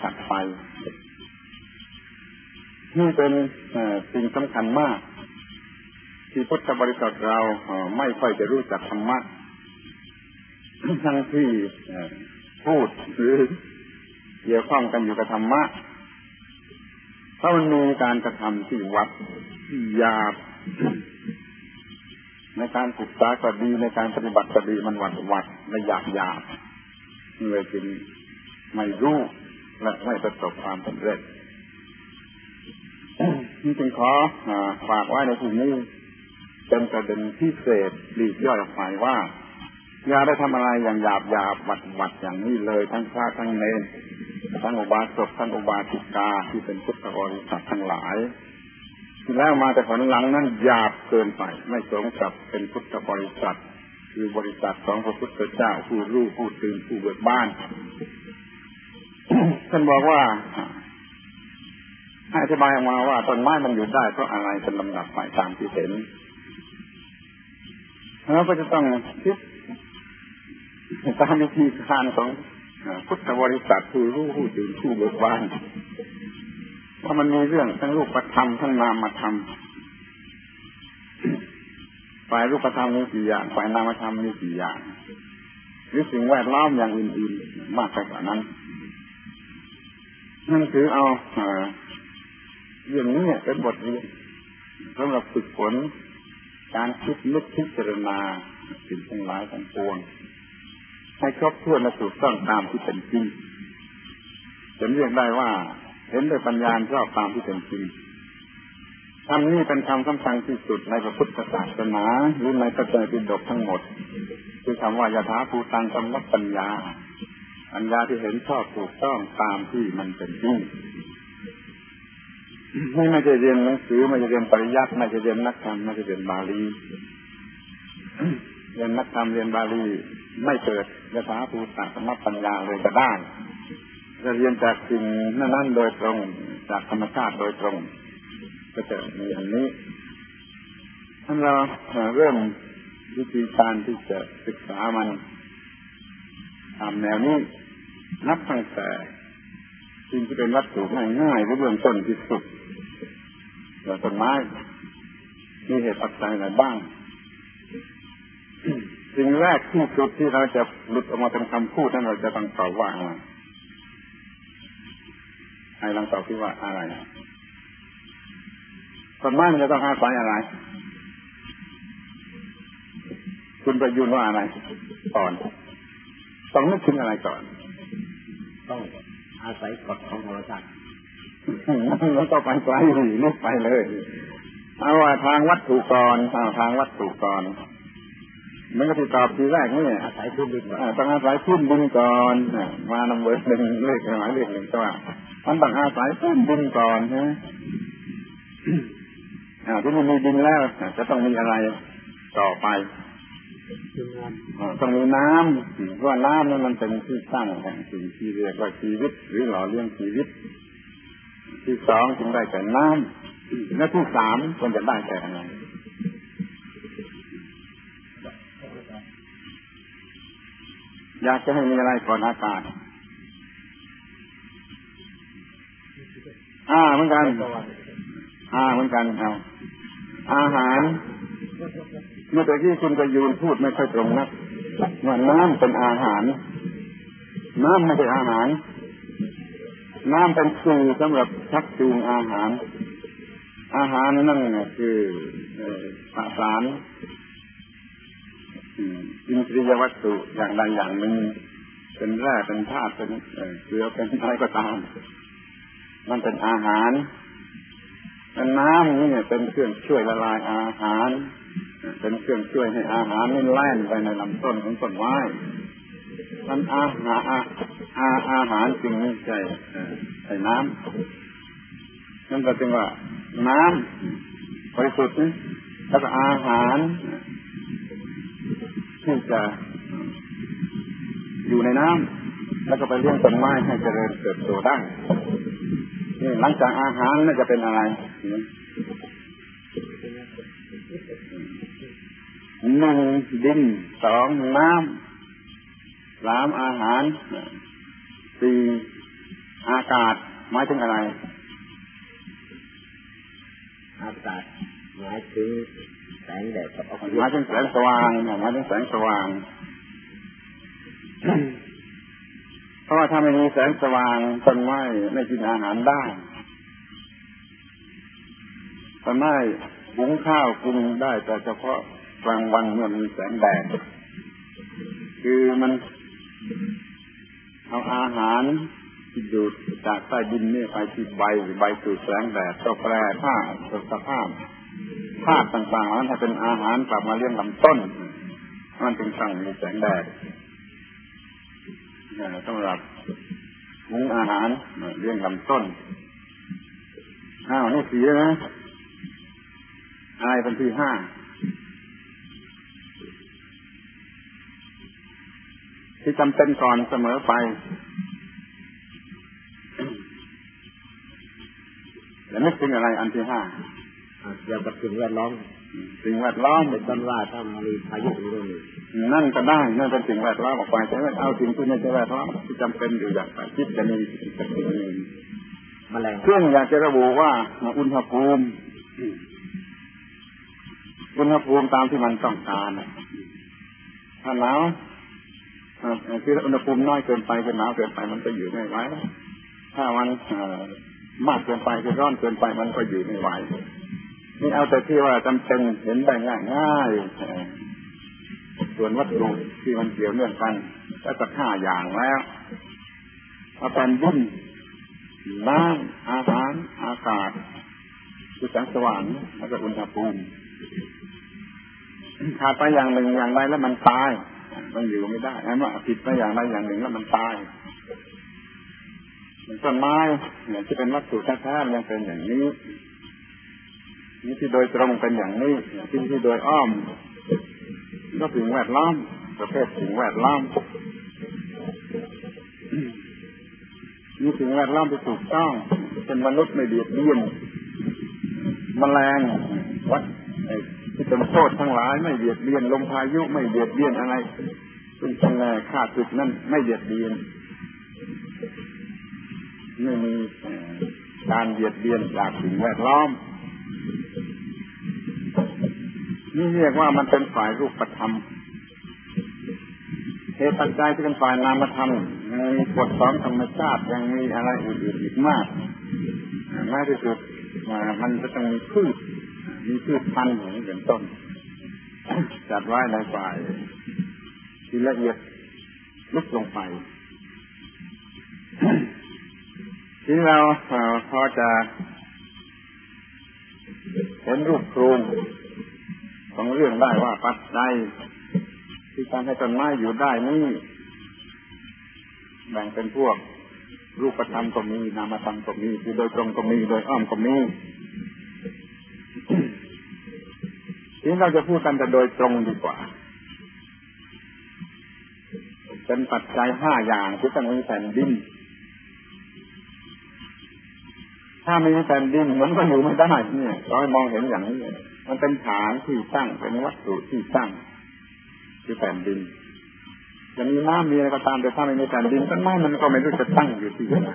นี่เป็นสิ่งสำคัญมากที่พุทธบริษัทเราไม่ค่อยจะรู้จักธรรมะทั้งที่พูดหรือเกี่ยวข้องกันอยู่กับธรรมะเพราะมันมีการกระทำที่วัดที่หยาบในการศึกษาก็ดีในการปฏิบัติก็ดีมันวัดและหยาบเลยจึงไม่รู้และไม่ประสบความสำเร็จจึงขอฝากไว้ในที่นี้เป็นประเด็นพิเศษปลีกย่อยออกไปว่าอย่าได้ทำอะไรอย่างหยาบวัดอย่างนี้เลยทั้งพระทั้งเณรทั้งอุบาสกทั้งอุบาสิกาที่เป็นพุทธบริษัททั้งหลายที่แล้วมาแต่ผลหลังนั้นหยาบเกินไปไม่สมกับเป็นพุทธบริษัทคือบริษัทของพระพุทธเจ้าผู้รู้ผู้ตื่นผู้เบิกบานท่านบอกว่าอธิบายออกมาว่าต้นไม้มันอยู่ได้เพราะอะไรเป็นลำดับไปตามที่เห็นแล้วก็จะต้องคิดตามวิธีการของพุทธบริษัทผู้รู้ผู้ตื่นผู้เบิกบานว่ามันมีเรื่องทั้งรูปธรรมทั้งนามธรรมฝ่ายรูปธรรมมีกี่อย่างฝ่ายนามธรรมมีกี่อย่างหรือสิ่งแวดล้อมอย่างอื่นๆมากไปกว่านั้นนั่นคือเอาเรื่องนี้เป็นบทเรียนสำหรับฝึกฝนการคิดนึกพิจารณาสิ่งทั้งหลายทั้งปวงให้ครบถ้วนและถูกต้องตามที่เป็นจริงจะเรียกได้ว่าเห็นด้วยปัญญาชอบตามที่เป็นจริงคำนี้เป็นคำสำคัญที่สุดในพระพุทธศาสนาหรือในพระไตรปิฎกทั้งหมดคือคำว่ายถาภูตังสัมมัปปัญญาปัญญาที่เห็นชอบถูกต้องตามที่มันเป็นจริงไม่ใช่เรียนหนังสือไม่ใช่เรียนปริยัติไม่ใช่เรียนนักธรรมไม่ใช่เรียนบาลีเรียนนักธรรมเรียนบาลีไม่เกิดยถาภูตังสัมมัปปัญญาเลยก็ได้จะเรียนจากสิ่งนั้นโดยตรงจากธรรมชาติโดยตรงก็จะมีอันนี้ถ้าเราเริ่มวิธีการที่จะศึกษามันตามแนวนี้นับตั้งแต่สิ่งที่เป็นวัตถุง่ายๆหรือเบื้องต้นที่สุดอย่างต้นไม้มีเหตุปัจจัยอะไรบ้างสิ่งสิ่งแรกที่สุดที่เราจะหลุดออกมาเป็นคำพูดนั้นเราจะต้องตอบว่าอะไรให้ลองตอบที่ว่าอะไรต้นไม้มันจะต้องอาศัยอะไรคุณประยุนว่าอะไรก่อนต้องนึกถึงอะไรก่อนต้องอาศัยกฎของธรรมชาติแล้วก็ไปไกลนึกไปเลยเอาว่าทางวัตถุก่อนทางวัตถุก่อนมันก็ที่ตอบทีแรกนี่อาศัยพื้นดินต้องอาศัยพื้นดินก่อนมานำเบอร์หนึ่งเลขหมายเลขหนึ่งก็ว่ามันต้องอาศัยพื้นดินก่อนใช่ไหมที่มันมีดินแล้วจะต้องมีอะไรต่อไปต้องมีน้ำเพราะน้ำนั้นมันเป็นที่ตั้งแห่งสิ่งที่เรียกว่าชีวิตหรือหล่อเลี้ยงชีวิตที่สองจึงได้แก่น้ำและที่สามควรจะได้แก่อะไรอยากจะให้มีอะไรก่อนอากาศเหมือนกันเหมือนกันเอาอาหารเมื่อกี้คุณประยูนพูดไม่ค่อยตรงนักว่าน้ำเป็นอาหารน้ำไม่ใช่อาหารน้ำเป็นสื่อสำหรับชักจูงอาหารนั่นคือสารอินทรียวัตถุอย่างใดอย่างหนึ่งเป็นแร่เป็นธาตุเป็นเกลือเป็นอะไรก็ตามมันเป็นอาหารน้ำนี่เป็นเครื่องช่วยละลายอาหารเป็นเครื่องช่วยให้อาหารนี่แล่นไปในลำต้นของต้นไม้มันอาหารจึงไม่ใช่น้ำนั่นก็จึงว่าน้ำบริสุทธิ์แล้วก็อาหารที่จะอยู่ในน้ำแล้วก็ไปเลี้ยงต้นไม้ให้เจริญเติบโตได้นี่หลังจากอาหารน่าจะเป็นอะไรหนึ่งดินสองน้ำสามอาหารสี่อากาศหมายถึงอะไรอากาศหมายถึงแสงแดดกับออกซิเจนหมายถึงแสงสว่างหมายถึงแสงสว่างเพราะว่าถ้าไม่มีแสงสว่างต้นไม้ไม่กินอาหารได้ต้นไม้หุงข้าวกินได้แต่เฉพาะกลางวันเมื่อมีแสงแดดคือมันเอาอาหารที่ดูดจากใต้ดินนี่ไปที่ใบสู่แสงแดดก็แปรธาตุสภาพธาตุต่างๆนั้นให้เป็นอาหารกลับมาเลี้ยงลำต้นมันจึงต้องมีแสงแดดสำหรับหุงอาหารเลี้ยงลำต้นนี่สี่แล้วนะอะไรเป็นที่ห้าที่จำเป็นก่อนเสมอไปแล้วนึกถึงอะไรอันที่ห้าเกี่ยวกับสิ่งแวดล้อมเป็นต้นว่าถ้ามีพายุหรือนั่นก็ได้นั่นเป็นสิ่งแวดล้อมออกไปแต่ว่าเอาสิ่งที่ไม่ใช่แวดล้อมที่จำเป็นอยู่อย่างคิดจะมีสิ่งหนึ่งแมลงเครื่องอยากจะระบุว่าอุณหภูมิตามที่มันต้องการถ้าหนาวคืออุณหภูมิน้อยเกินไปคือหนาวเกินไปมันก็อยู่ไม่ไหวถ้ามันมากเกินไปคือร้อนเกินไปมันก็อยู่ไม่ไหวนี่เอาแต่ที่ว่าจำเป็นเห็นได้ง่ายส่วนวัตถุที่มันเกี่ยวเนื่องกันก็จะ5อย่างแล้วเอาเป็นดินน้ำอาหารอากาศคือแสงสว่างแล้วก็อุณหภูมิขาดไปอย่างหนึ่งอย่างใดแล้วมันตายมันอยู่ไม่ได้นั่นว่าผิดไปอย่างใดอย่างหนึ่งแล้วมันตายต้นไม้เนี่ยที่เป็นวัตถุแท้ๆยังเป็นอย่างนี้นี่ที่โดยตรงเป็นอย่างนี้ที่โดยอ้อมก็สิ่งแวดล้อมประเภทสิ่งแวดล้อมมีสิ่งแวดล้อมที่ถูกต้องเป็นมนุษย์ไม่เบียดเบียนแมลงวัดที่เป็นโทษทั้งหลายไม่เบียดเบียนลมพายุไม่เบียดเบียนอะไรซึ่งเป็นค่าศึกนั่นไม่เบียดเบียนไม่มีการเบียดเบียนจากสิ่งแวดล้อมนี่เรียกว่ามันเป็นฝ่ายรูปธรรมเหตุปัจจัยที่เป็นฝ่ายนามธรรมมีกฎของธรรมชาติยังมีอะไรอื่นๆอีกมากแม้ที่สุดมันจะต้องมีพืชพันธุ์อย่างนี้เป็นต้นจัดไว้ในฝ่ายที่ละเอียดลึกลงไปทีนี้เราพอจะเห็นรูปโครงของเรื่องได้ว่าปัจจัยที่ทำให้ต้นไม้อยู่ได้นี่แบ่งเป็นพวกรูปธรรมก็มีนามธรรมก็มีคือโดยตรงก็มีโดยอ้อมก็มีทีนี้เราจะพูดกันแต่โดยตรงดีกว่าเป็นปัจจัย5อย่างที่ต้องมีแผ่นดินถ้าไม่มีแผ่นดินมันก็อยู่ไม่ได้เนี่ยเราให้มองเห็นอย่างนี้มันเป็นฐานที่ตั้งเป็นวัตถุที่ตั้งคือแผ่นดินจะมีน้ำมีอะไรก็ตามแต่ถ้าไม่มีแผ่นดินต้นไม้มันก็ไม่รู้จะตั้งอยู่ที่ไหน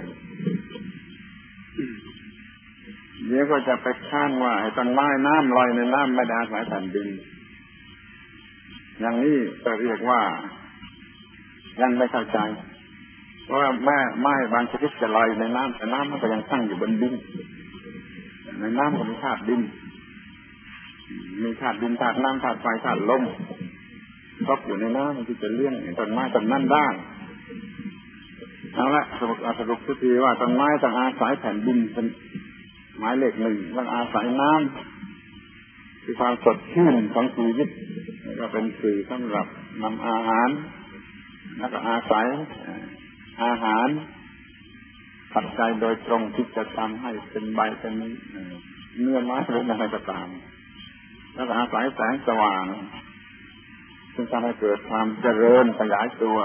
เดี๋ยวก็จะไปค้านว่าไอ้ต้นไม้น้ำลอยในน้ำไม่ได้อาศัยแผ่นดินอย่างนี้จะเรียกว่ายังไม่เข้าใจเพราะว่าไม้บางชนิดจะลอยในน้ำแต่น้ำมันก็ยังตั้งอยู่บนดินในน้ำก็มีธาตุดินมีธาตุดินธาตุน้ำธาตุไฟธาตุลมครบอยู่ในน้ำที่จะเลี้ยงต้นไม้ต้นนั้นได้เอาละสรุปทีว่าต้นไม้ต้องอาศัยแผ่นดินเป็นหมายเลข1ต้องอาศัยน้ำคือความสดชื่นของชีวิตก็เป็นสื่อสำหรับนำอาหารแล้วก็อาศัยอาหารปัจจัยโดยตรงที่จะทำให้เป็นใบเป็นเนื้อไม้หรืออะไรก็ตามแล้วก็อาศัยแสงสว่างซึ่งทำให้เกิดความเจริญขยายตัว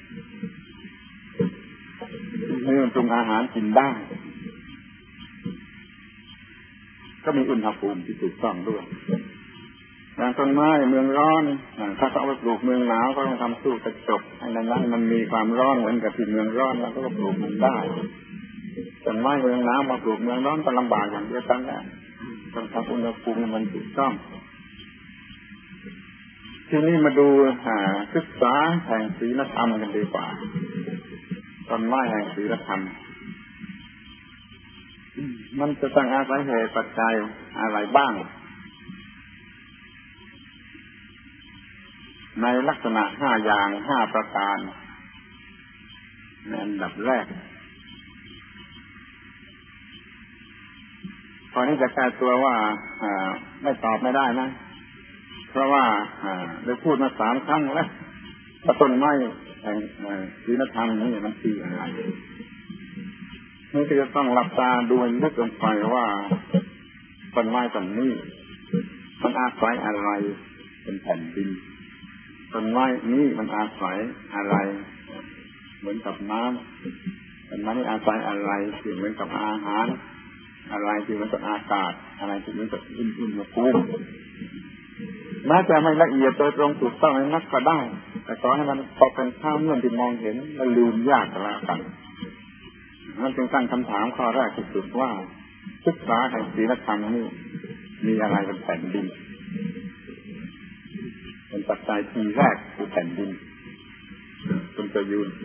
เนื้อปรุงอาหารกินได้ก็มีอุณหภูมิที่ถูกต้องด้วยอย่างต้นไม้เมืองร้อนถ้าเขาไปปลูกเมืองหนาวก็ต้องทำตู้กระจกให้ในนั้นมันมีความร้อนเหมือนกับที่เมืองร้อนแล้วก็ปลูกมันได้ต้นไม้เมืองหนาวมาปลูกเมืองร้อนก็ลำบากอย่างเดียวกันแหละต้องทำอุณหภูมิมันถูกต้องทีนี้มาดูศึกษาแห่งศีลธรรมกันดีกว่าต้นไม้แห่งศีลธรรมมันจะต้องอาศัยเหตุปัจจัยอะไรบ้างในลักษณะ5อย่าง5ประการในอันดับแรกตอนนี้จะแก้ตัวว่าไม่ตอบไม่ได้นะเพราะว่าได้พูดมา3 ครั้งแล้วว่าต้นไม้แห่งศีลธรรมนี่มันคืออะไรนี่จะต้องหลับตาดูลึกลงไปว่าต้นไม้ต้นนี้มันอาศัยอะไรเป็นแผ่นดินต้นไม้นี้มันอาศัยอะไรเหมือนกับน้ำต้นไม้นี้อาศัยอะไรที่เหมือนกับอาหารอะไรที่เหมือนกับอากาศอะไรที่เหมือนกับอุณหภูมิแม้จะไม่ละเอียดโดยตรงถูกต้องนักก็ได้แต่ขอให้มันพอเป็นข้าวเมื่อที่มองเห็นแล้วลืมยากก็แล้วกันนั่นจึงตั้งคำถามข้อแรกที่สุดว่าศึกษาแห่งศีลธรรมนี่มีอะไรเป็นแผ่นดินเป็นปัจจัยที่แรกคือแผ่นดินคุณประยุน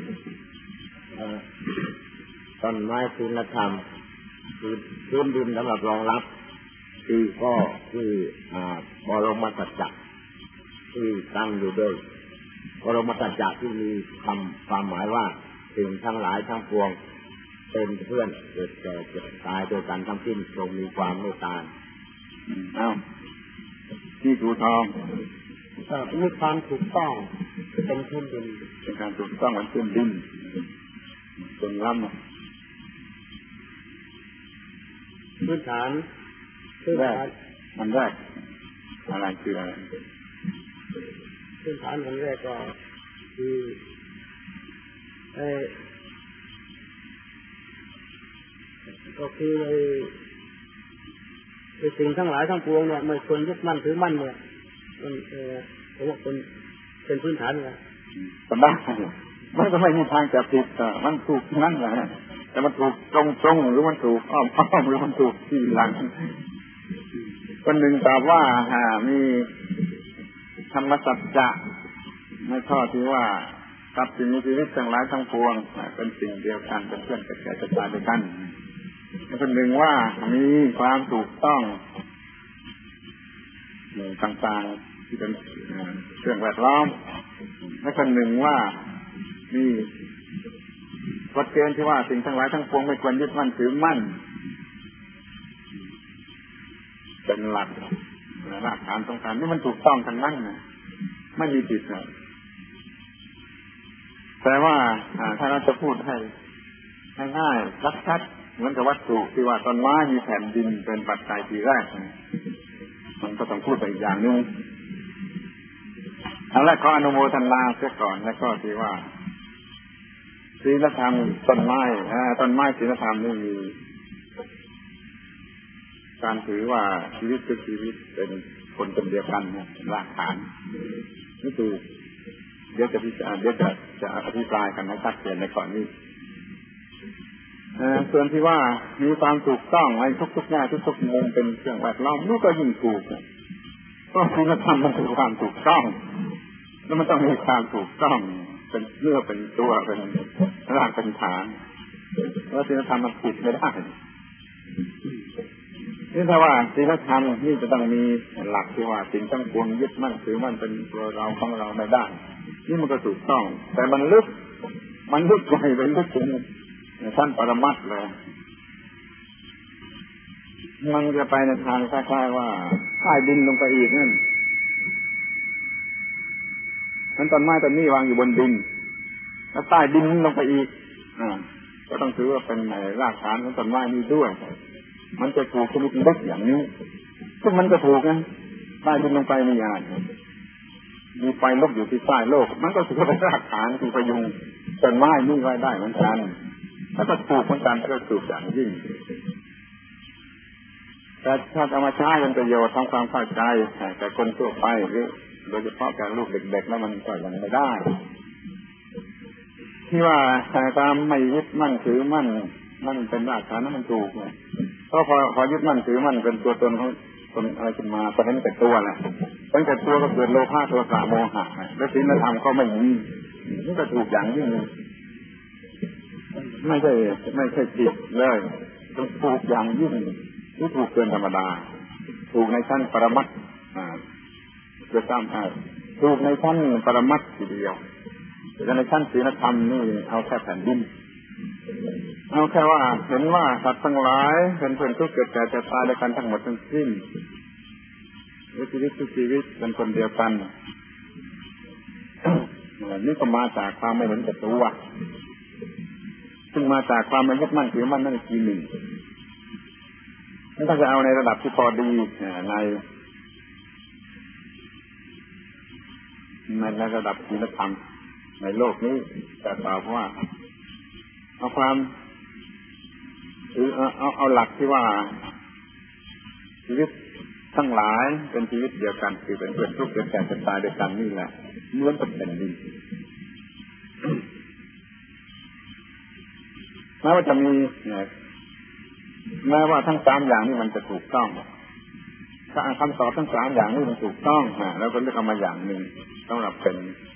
ต้นไม้ศีลธรรมคือพื้นดินสำหรับรองรับคือก็คือบรมสัจจะที่ตั้งอยู่ด้วยบรมสัจจะที่มีความหมายว่าสิ่งทั้งหลายทั้งปวงเป็นเพื่อนเกิดแก่เจ็บตายโดยกันทั้งสิ้นทรงมีความเมตตาที่ถูกต้องมีความถูกต้องเป็นพื้นดินเป็นการถูกต้องเป็นพื้นดินส่วนล้ำพื้นฐานแรกมันแรกอะไรคืออะไรพื้นฐานมันแรกก็คือก็คือสิ่งทั้งหลายทั้งปวงเนี่ยไม่ควรยึดมั่นถือมั่นเนี่ยผมว่าเป็นพื้นฐานเนี่ยก็ได้มันก็ไม่มีทางจะผิดมันถูกนั่นแหละแต่มันถูกตรงๆหรือมันถูกอ้อมหรือมันถูกที่หลังคนหนึ่งตอบว่ามีธรรมสัจจะในข้อที่ว่ากับสิ่งมีชีวิตทั้งหลายทั้งปวงเป็นสิ่งเดียวกันเป็นเพื่อนกันแก่จะตายด้วยกันคนหนึ่งว่ามีความถูกต้องต่างๆที่เป็นเครื่องแวดล้อมและคนหนึ่งว่ามีกฎเกณฑ์ที่ว่าสิ่งทั้งหลายทั้งปวงไม่ควรยึดมั่นถือมั่นเป็นหลักรากฐานสำคัญนี่มันถูกต้องทั้งนั้นนะไม่มีผิดนะแต่ว่าถ้าเราจะพูดให้ง่ายๆชัดๆเหมือนกับวัตถุที่ว่าต้นไม้มีแผ่นดินเป็นปัจจัยที่แรกมันก็ต้องพูดไปอีกอย่างนึงเอาละขออนุโมทนาเสียก่อนแล้วก็ที่ว่าศีลธรรมต้นไม้ศีลธรรมนี่มีการถือว่าชีวิตทุกชีวิตเป็นคนคนเดียวกันรากฐานนี่คือเดี๋ยวจะอธิบายกันให้ชัดเจนในก่อนนี้ส่วนที่ว่ามีความถูกต้องในทุกๆแง่ทุกๆมุมเป็นเครื่องแวดล้อมนี่ก็ยิ่งถูกเพราะศีลธรรมมันคือความถูกต้องแล้วมันต้องมีความถูกต้องเป็นเนื้อเป็นตัวเป็นรากเป็นฐานเพราะศีลธรรมมันผิดไม่ได้นี่ถ้าว่าศีลธรรมนี่จะต้องมีหลักที่ว่าสิ่งทั้งปวงยึดมั่นถือมั่นเป็นตัวเราของเราไม่ได้นี่มันก็ถูกต้องแต่มันลึกไปเป็นลึกถึงชั้นปรมัตถ์เลยมันจะไปในทางคล้ายๆว่าใต้ดินลงไปอีกนั่นมันต้นไม้ต้นนี้วางอยู่บนดินแล้วใต้ดินลงไปอีกก็ต้องถือว่าเป็นรากฐานของต้นไม้นี้ด้วยมันจะถูกชนิดเล็กอย่างนี้ซึ่งมันก็ถูกนะใต้ดินลงไปไม่ยากมีไฟลุกอยู่ที่ใต้โลกมันก็ถือว่าเป็นรากฐานที่พยุงต้นไม้นี่ไว้ได้เหมือนกันถ้าถูกเหมือนกันก็ถูกอย่างยิ่งแต่ถ้าเอามาใช้เป็นประโยชน์ทำความเข้าใจแต่คนทั่วไปหรือโดยเฉพาะแก่ลูกเด็กๆแล้วมันก็ยังไม่ได้ที่ว่าตามไม่ยึดมั่นถือมั่นมันเป็นรากฐานนั้นมันถูกเนี่ยเพราะพอยึดมั่นถือมั่นเป็นตัวตนของคนอะไรขึ้นมาก็เห็นแต่ตัวแหละเห็นแต่ตัวก็เกิดโลภะโทสะโมหะและศีลธรรมก็ไม่มีนี่ก็ถูกอย่างยิ่งไม่ใช่ผิดเลยต้องถูกอย่างยิ่งที่ถูกเกินธรรมดาถูกในชั้นปรมัตถ์จะตามถูกในชั้นปรมัตถ์ทีเดียวแต่ในชั้นศีลธรรมนี่เอาแค่แผ่นดินเอาแค่ว่าเห็นว่าสัตว์ทั้งหลายเป็นเพื่อนทุกข์เกิดแก่เจ็บตายด้วยกันทั้งหมดทั้งสิ้นชีวิตทุกชีวิตเป็นคนเดียวกัน นี่ก็มาจากความไม่เห็นแก่ตัวซึ่งมาจากความไม่ยึดมั่นถือมั่นนั่นทีหนึ่งถ้าจะเอาในระดับที่พอดีในระดับศีลธรรมในโลกนี้แต่ตอบว่าเอาความหรือเอาหลักที่ว่าชีวิตทั้งหลายเป็นชีวิตเดียวกันคือเป็นเพื่อนทุกข์เกิดแก่เจ็บตายด้วยกันนี่แหละเหมือนกับแผ่นดินแม้ว่าจะมีแม้ว่าทั้งสามอย่างนี้มันจะถูกต้องถ้าคำตอบทั้งสามอย่างนี้มันถูกต้องแล้วก็เลือกเอามาอย่างหนึ่งสำหรับ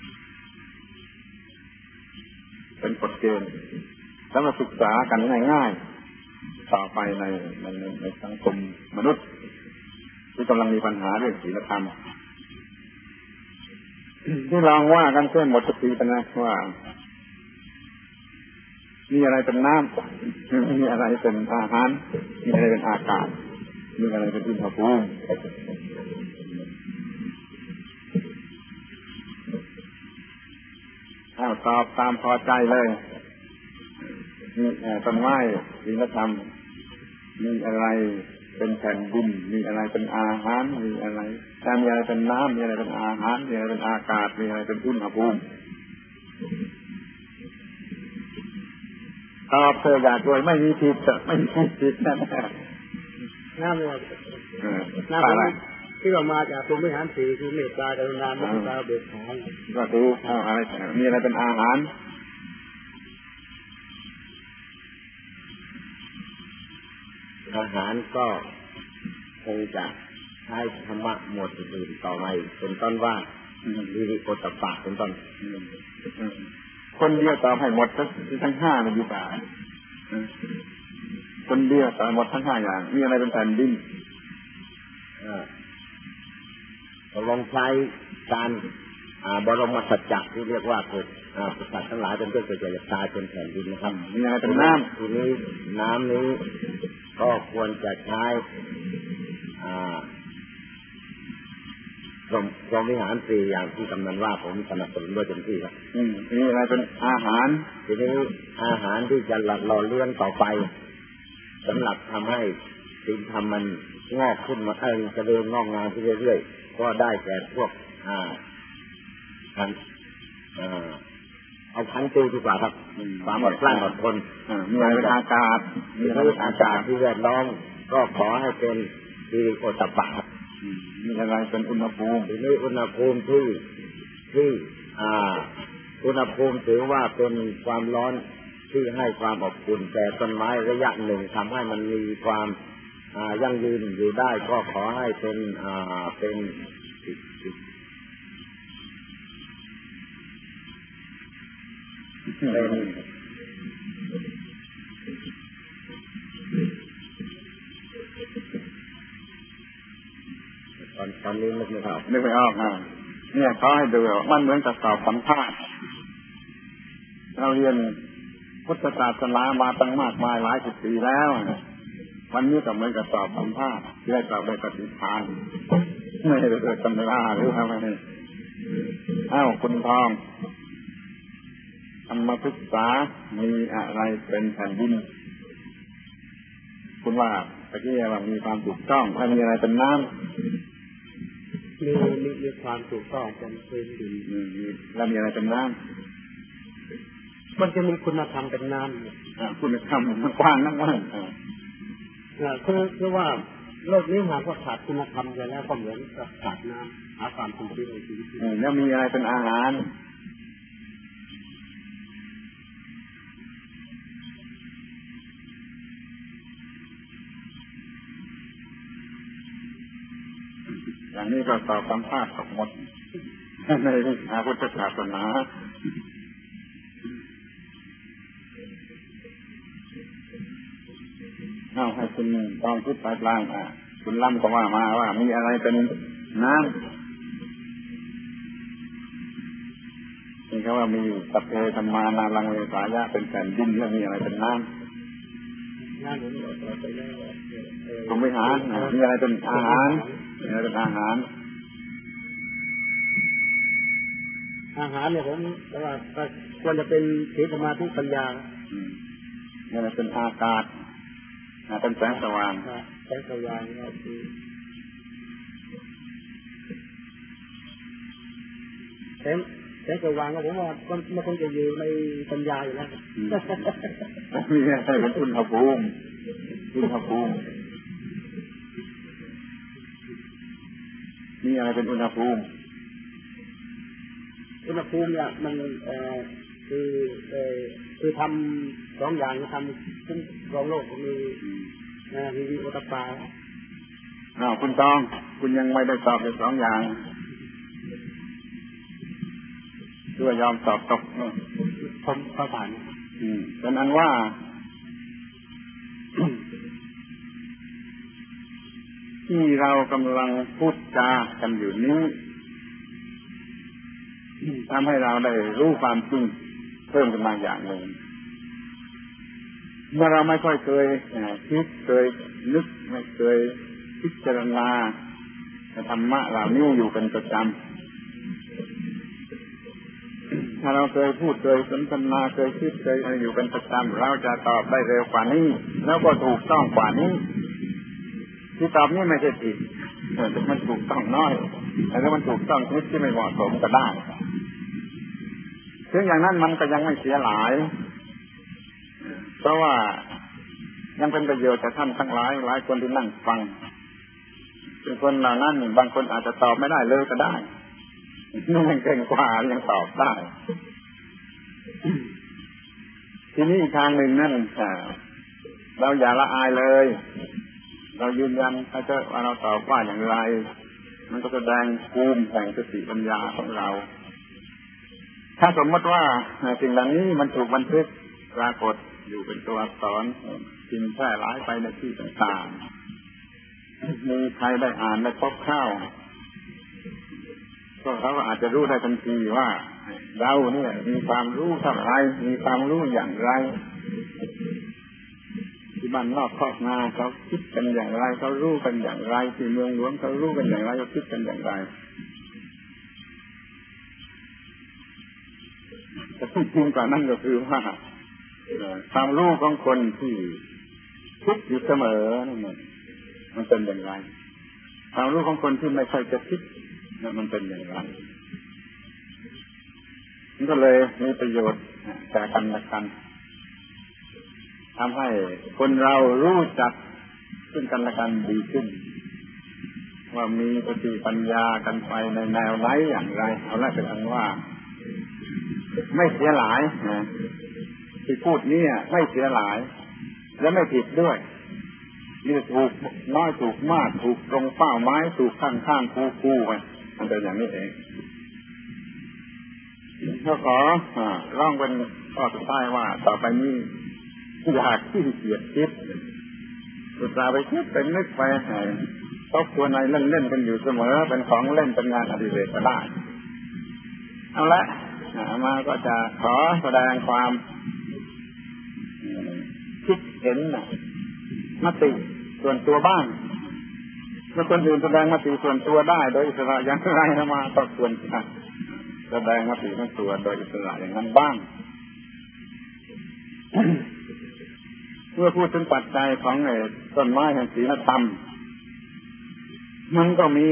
เป็นกฎเกณฑ์แล้วมาศึกษากันง่ายๆต่อไปในสังคมมนุษย์ที่กำลังมีปัญหาเรื่องศีลธรรมที่ลองว่ากันเพื่อหมดสติกันนะว่ามีอะไรเป็นน้ำมีอะไรเป็นอาหารมีอะไรเป็นอากาศมีอะไรเป็นอุณหภูมิตอบตามพอใจเลยมีต้นไม้ศีลธรรมมีอะไรเป็นแผ่นดินมีอะไรเป็นอาหารมีอะไรเป็นน้ำมีอะไรเป็นอาหารมีอะไรเป็นอากาศมีอะไรเป็นอุณหภูมิตอบเธออยากด้วยไม่มีผิดนั่นน้ำอะไรที่เรามาจากภูมิหารสี่คือเมตตากรุณามุทิตาเบิกขาก็ดูอะไรมีอะไรเป็นอาหารก็คงจะใช้ธรรมะหมวดอื่นต่อไปเป็นต้นว่าฮิริโอตตัปปะเป็นต้นคนเดียวตอบให้หมดทั้งห้ามันอยู่ป่าคนเดียวตอบหมดทั้งห้าอย่างมีอะไรเป็นแผ่นดินลองใช้การบรมสัจจะที่เรียกว่าเกิดสัตว์ทั้งหลายเป็นต้นเกิดจากตายเป็นแผ่นดินนะครับมีอะไรเป็นน้ำทีนี้น้ำนี้ก็ควรจะใช้พรหมวิหารสี่อย่างที่กำนันว่าผมสนับสนุนด้วยเต็มที่ครับมีอะไรเป็นอาหารทีนี้อาหารที่จะหล่อเลี้ยงต่อไปสำหรับทำให้ศีลธรรมมันงอกขึ้นมาเจริญงอกงามขึ้นเรื่อยๆก็ได้แก่พวกเอาพันตูดีกว่าครับความอดกลั้นอดทนมีอะไรเป็นอากาศมีอากาศที่แวดล้อมก็ขอให้เป็นฮิริโอตตัปปะมีอะไรเป็นอุณหภูมิทีนี้อุณหภูมิที่อุณหภูมิถือว่าเป็นความร้อนที่ให้ความอบอุ่นแต่ต้นไม้ระยะหนึ่งทำให้มันมีความยั่งยืนอยู่ได้ก็ขอให้เป็นตอนนี้นึกไม่ออกเนี่ยเขาให้ดูมันเหมือนกับสอบสัมภาษณ์เราเรียนพุทธศาสนามาตั้งมากมายหลายสิบปีแล้ววันนี้ก็เหมือนกับสอบสัมภาษณ์ที่ได้สอบได้ปฏิภาณไม่ได้เกิดตำราหรือทำอะไรคุณทองธรรมศึกษามีอะไรเป็นแผ่นดินคุณว่าตะกี้ว่ามีความถูกต้องถ้ามีอะไรเป็นน้ำมีความถูกต้องเป็นพื้นดินแล้วมีอะไรเป็นน้ำมันจะมีคุณธรรมเป็นน้ำคุณธรรมมันกว้างนักมากคือว่าโลกนี้หากว่าขาดคุณธรรมไปแล้วก็เหมือนกับขาดน้ำหาความถูกต้องในชีวิตแล้วมีอะไรเป็นอาหารอย่างนี้ก็ตอบสัมภาษณ์ทั้งหมดในวิชาพุทธศาสนาให้คุณตองพูดปลายกลางคุณล่ำก็ว่ามาว่ามีอะไรเป็นน้ำนี่เขาว่ามีสัพเพธัมมานารังเวสายะเป็นแผ่นดินแล้วมีอะไรเป็นน้ำผมไม่หามีอะไรเป็นอาหารมีอะไรเป็นอาหารเนี่ยผมว่าควรจะเป็นศีลสมาธิปัญญานี่เป็นอากาศเป็นแสงสว่างแสงสว่างแสงสว่างก็ผมว่ามันคงจะอยู่ในปัญญาอยู่แล้วมีอะไรเป็นอุณหภูมิมีอะไรเป็นอุณหภูมิเนี่ยมันคือทำสองอย่างทำขึ้นรองโลกมีฮิริโอตตัปปะคุณตองคุณยังไม่ได้ตอบในสองอย่างด้วยยอมตอบตกผมผ่านเป็นอันว่าที่เรากำลังพูดจากันอยู่นี้ทำให้เราได้รู้ความจริงเพิ่มขึ้นมาอย่างหนึ่งเมื่อเราไม่ค่อยเคยคิดเคยนึกไม่เคยพิจารณาธรรมะเหล่านี้อยู่เป็นประจำถ้าเราเคยพูดเคยสนทนาเคยคิดเคยอะไรอยู่เป็นประจำเราจะตอบได้เร็วกว่านี้แล้วก็ถูกต้องกว่านี้ที่ตอบนี้ไม่ใช่ผิดแต่มันถูกต้องน้อยแต่ถ้ามันถูกต้องนิดที่ไม่เหมาะสมก็ได้ถึงอย่างนั้นมันก็ยังไม่เสียหลายเพราะว่ายังเป็นประโยชน์แต่ท่านทั้งหลายคนที่นั่งฟังเป็นคนเหล่านั้นบางคนอาจจะตอบไม่ได้เลยก็ได้นี่ยังเก่งกว่ายังตอบได้ทีนี้อีกทางหนึ่งนั่นเราอย่าละอายเลยเรายืนยันถ้าจะว่าเราตอบว่าอย่างไรมันก็แสดงภูมิแห่งสติปัญญาของเราถ้าสมมติว่าสิ่งเหล่านี้มันถูกบันทึกปรากฏอยู่เป็นตัวอักษรพิมพ์แพร่หลายไปในที่ต่างๆมีใครได้อ่านได้พบเข้าก็เขาก็อาจจะรู้ได้ทันทีว่าเราเนี่ยมีความรู้เท่าไรมีความรู้อย่างไรที่บ้านนอกครอบนาเขาคิดกันอย่างไรเขารู้กันอย่างไรที่เมืองหลวงเขารู้กันอย่างไรเขาคิดกันอย่างไรแต่ที่จริงกว่านั้นก็คือว่าความรู้ของคนที่คิดอยู่เสมอนั่นมันเป็นอย่างไรความรู้ของคนที่ไม่ค่อยจะคิดมันเป็นอย่างไรมันก็เลยมีประโยชน์แก่กันและกันทำให้คนเรารู้จักซึ่งกันและกันดีขึ้นว่ามีสติปัญญากันไปในแนวไหนอย่างไรเอาละเป็นอันว่าไม่เสียหลายที่พูดนี้ไม่เสียหลายและไม่ผิดด้วยนี่ถูกน้อยถูกมากถูกตรงเป้าหมายถูกข้างๆคู่ไปมันเป็นอย่างนี้เองก็ขอร้องเป็นข้อสุดท้ายว่าต่อไปนี้อยากที่เกียดคิดอุตส่าห์ไปคิดเป็นนึกไปทบทวนในเล่นๆกันอยู่เสมอเป็นของเล่นเป็นงานอดิเรกก็ได้เอาละมาก็จะขอแสดงความคิดเห็นมติส่วนตัวบ้างเมื่อคนอื่นแสดงมติส่วนตัวได้โดยอิสระอย่างไรมาก็ควรจะแสดงมติของตัวโดยอิสระอย่างนั้นบ้าง เมื่อพูดถึงปัจจัยของต้นไม้แห่งศีลธรรมมันก็มี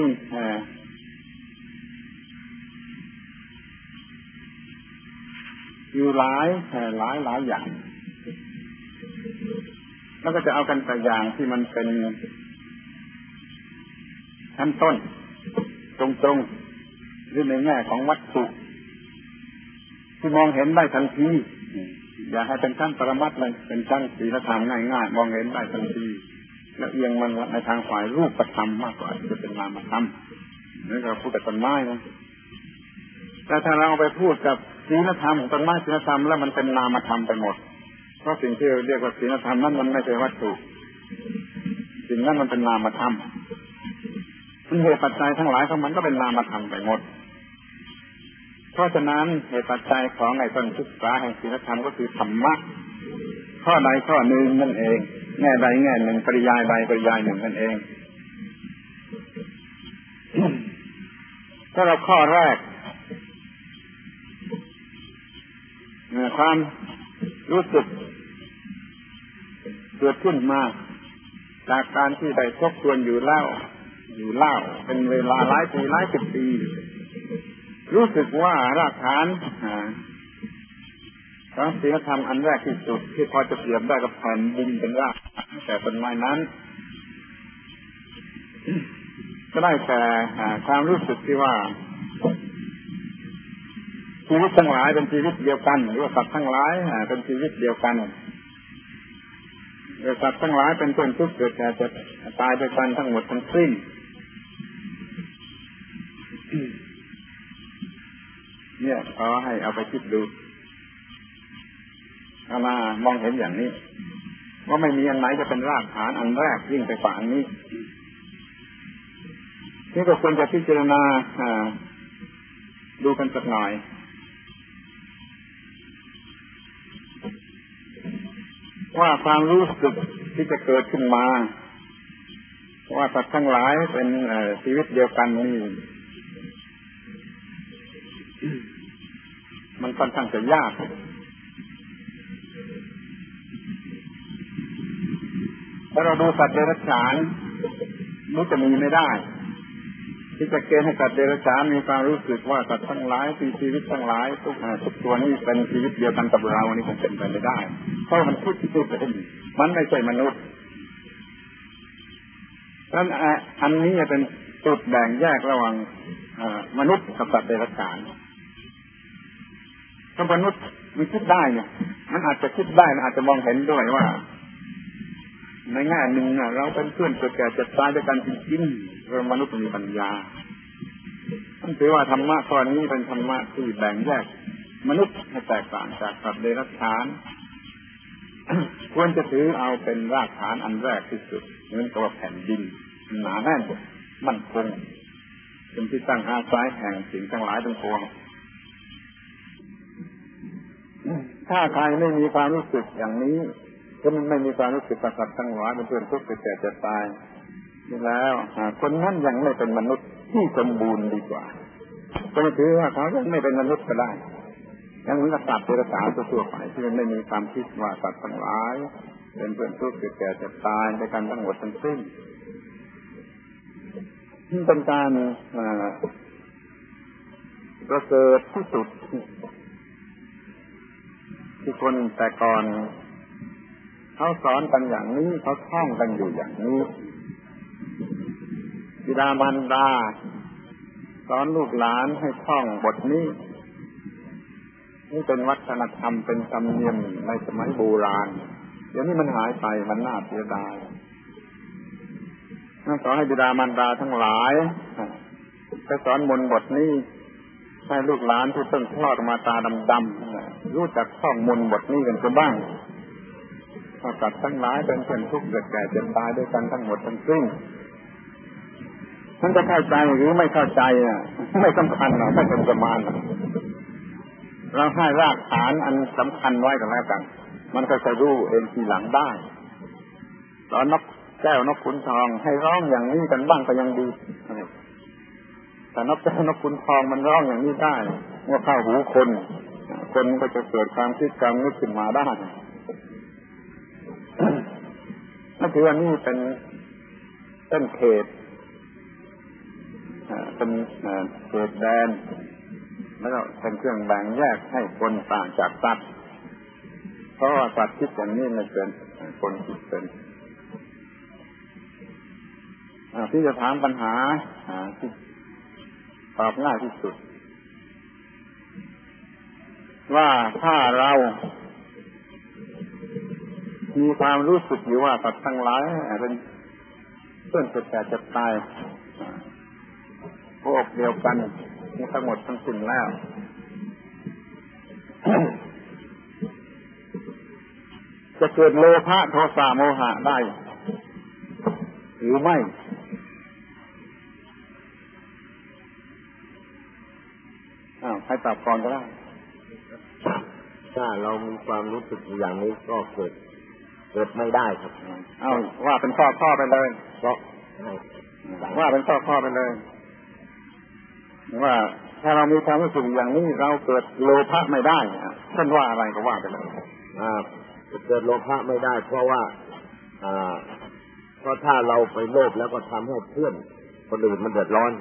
อยู่หลายอย่างแล้วก็จะเอากันแต่อย่างที่มันเป็นขั้นต้นตรงๆหรือในแง่ของวัตถุที่มองเห็นได้ทันทีอย่าให้เป็นชั้นปรมัตถ์เลยเป็นชั้นศีลธรรมง่ายๆมองเห็นได้ทันทีแล้วเอียงมันในทางฝ่ายรูปธรรมมากกว่าจะเป็นนามธรรมนี่เราพูดแต่ต้นไม้นะแต่ถ้าเราไปพูดกับศีลธรรมต้นไม้ศีลธรรมแล้วมันเป็นนามธรรมไปหมดเพราะสิ่งที่เรียกว่าศีลธรรมนั้นมันไม่ใช่วัตถุสิ่งนั้นมันเป็นนามธรรมเหตุปัจจัยทั้งหลายของมันก็เป็นนามธรรมไปหมดเพราะฉะนั้นเหตุปัจจัยของไอ้ต้นศึกษาแห่งศีลธรรมก็คือธรรมะข้อใดข้อหนึ่งนั่นเองแง่ใดแง่หนึ่งปริยายใดปริยายหนึ่งนั่นเองถ้าเราข้อแรกความรู้สึกเกิดขึ้นมาจากการที่ได้ทบทวนอยู่เล่าเป็นเวลาหลายปีหลายสิบปีรู้สึกว่ารากฐานของศีลธรรมอันแรกที่สุดที่พอจะเปรียบได้กับแผ่นดินเป็นรากแต่ต้นไม้นั้นก็ได้แต่ความรู้สึกที่ว่าชีวิตทั้งหลายเป็นชีวิตเดียวกันหรือว่าสัตว์ทั้งหลายเป็นชีวิตเดียวกันสัตว์ทั้งหลายเป็นต้นทุกข์เกิดแก่เจ็บตายไปกันทั้งหมดทั้งสิ้นเนี่ยขอให้เอาไปคิดดูเอามามองเห็นอย่างนี้ว่าไม่มีอันไหนจะเป็นรากฐานอันแรกยิ่งไปกว่าอันนี้นี่ก็ควรจะพิจารณาดูกันสักหน่อยว่าความรู้สึกที่จะเกิดขึ้นมาว่าสัตว์ทั้งหลายเป็นชีวิตเดียวกันนี่มันค่อนข้างจะยากถ้าเราดูสัตว์เดรัจฉานมันจะมีไม่ได้ที่จะเกณฑ์ให้สัตว์เดรัจฉานมีความรู้สึกว่าสัตว์ทั้งหลายชีวิตทั้งหลายทุกตัวนี้เป็นชีวิตเดียวกันกับเรานี่คงเป็นไปไม่ได้เพราะมันคิดที่เป็นมันไม่ใช่มนุษย์ดังนั้นอันนี้เป็นจุดแบ่งแยกระหว่างมนุษย์กับสัตว์เดรัจฉานถ้ามนุษย์มันคิดได้เนี่ยมันอาจจะคิดได้มันอาจจะมองเห็นด้วยว่าในแง่หนึ่งเราเป็นเพื่อนเกิดแก่เจ็บตายด้วยกันจริงๆเรามนุษย์มีปัญญาถือว่าธรรมะข้อนี้เป็นธรรมะที่แบ่งแยกมนุษย์ให้แตกต่างจากสัตว์เดรัจฉาน ควรจะถือเอาเป็นรากฐานอันแรกที่สุดเหมือนกับแผ่นดินหนาแน่นมั่นคงเป็นที่ตั้งอาศัยแห่งสิ่งทั้งหลายทั้งปวงถ้าใครไม่มีความรู้สึกอย่างนี้ก็ไม่มีความรู้สึกกับสัตว์ทั้งหลายเป็นเพื่อนทุกข์แก่เจ็บตายนี่แล้วคนนั้นยังไม่เป็นมนุษย์ที่สมบูรณ์ดีกว่าก็จะถือว่าเขายังไม่เป็นมนุษย์ก็ได้ยังเหมือนกับสัตว์เดรัจฉานทั่วไปที่มันไม่มีความคิดว่าสัตว์ทั้งหลายเป็นเพื่อนทุกข์แก่เจ็บตายในการทั้งหมดทั้งสิ้นนี่เป็นการประเสริฐที่สุดที่คนแต่ก่อนเขาสอนกันอย่างนี้เขาท่องกันอยู่อย่างนี้บิดามารดาสอนลูกหลานให้ท่องบทนี้นี่เป็นวัฒนธรรมเป็นธรรมเนียมในสมัยโบราณเดี๋ยวนี้มันหายไปมันน่าเสียดายขอให้บิดามารดาทั้งหลายไปสอนมนต์บทนี้ให้ลูกหลานที่เพิ่งคลอดมาตาดำๆรู้จักท่องมนต์บทนี้กันก็บ้างสัตว์ทั้งหลายเป็นเพื่อนทุกข์เกิดแก่เจ็บตายด้วยกันทั้งหมดทั้งสิ้นมันจะเข้าใจหรือไม่เข้าใจไม่สำคัญหรอกไม่เป็นประมาณเราให้รากฐานอันสำคัญไว้กันแล้วกันมันก็จะรู้เองทีหลังได้ตอนนกแก้วนกขุนทองให้ร้องอย่างนี้กันบ้างก็ยังดีแต่นกแก้วนกขุนทองมันร้องอย่างนี้ได้เมื่อเข้าหูคนก็จะเกิดความคิดความนึกขึ้นมาได้นั่นคือว่านี่เป็นต้นเขตเป็นเขตแดนแล้วก็เป็นเครื่องแบ่งแยกให้คนต่างจากสัตว์เพราะว่าสัตว์คิดอย่างนี้ไม่เป็นคนคิดเป็นที่จะถามปัญหาที่ตอบง่ายที่สุดว่าถ้าเรามีความรู้สึกอยู่ว่าสัตว์ทั้งหลายเป็นเพื่อนเกิดแก่เจ็บตายพวกเดียวกันนี่ทั้งหมดทั้งสิ้นแล้ว จะเกิดโลภะโทสะโมหะได้หรือไม่ใครตอบก่อนก็ได้ถ้าเรามีความรู้สึกอย่างนี้ก็เกิดไม่ได้ครับว่าเป็นข้อไปเลยก็ว่าเป็นข้อไปเลยว่าถ้าเรามีความรู้สึกอย่างนี้เราเกิดโลภะไม่ได้ท่านว่าอะไรก็ว่าไปเลยเกิดโลภะไม่ได้เพราะว่าถ้าเราไปโลภแล้วก็ทำให้เพื่อนคนอื่นมันเดือดร้อน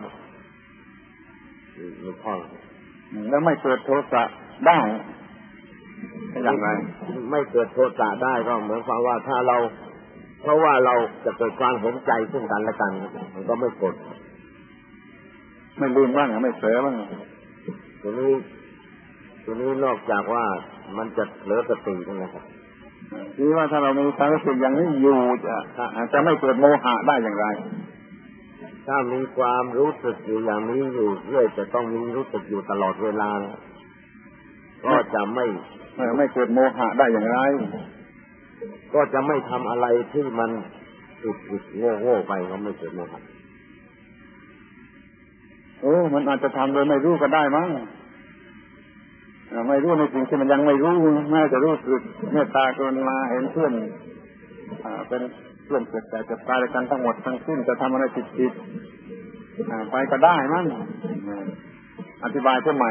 มีข้อแล้วไม่เกิดโทสะได้อย่างไรไม่เกิดโทสะได้ก็เหมือนความว่าถ้าเราเพราะว่าเราจะเกิดความเห็นใจซึ่งกันและกันมันก็ไม่โกรธไม่ลืมบ้างไม่เผลอบ้างทีนี้นอกจากว่ามันจะเผลอสตินะครับที่ว่าถ้าเรามีความรู้สึกอย่างนี้อยู่จะไม่เกิดโมหะได้อย่างไรถ้ามีความรู้สึกอยู่อย่างนี้อยู่เรื่อยจะต้องมีรู้สึกอยู่ตลอดเวลาก็จะไม่เกิดโมหะได้อย่างไรก็จะไม่ทำอะไรที่มันผิดโง่ไปก็ไม่เกิดโมหะมันอาจจะทำโดยไม่รู้ก็ได้มั้งไม่รู้ในสิ่งที่มันยังไม่รู้แม้จะรู้สึกเมตตากรุณาเห็นเพื่อนเป็นเพื่อนเกิดแต่จะตายกันทั้งหมดทั้งสิ้นจะทำอะไรผิดไปก็ได้มั้งอธิบายเพื่อใหม่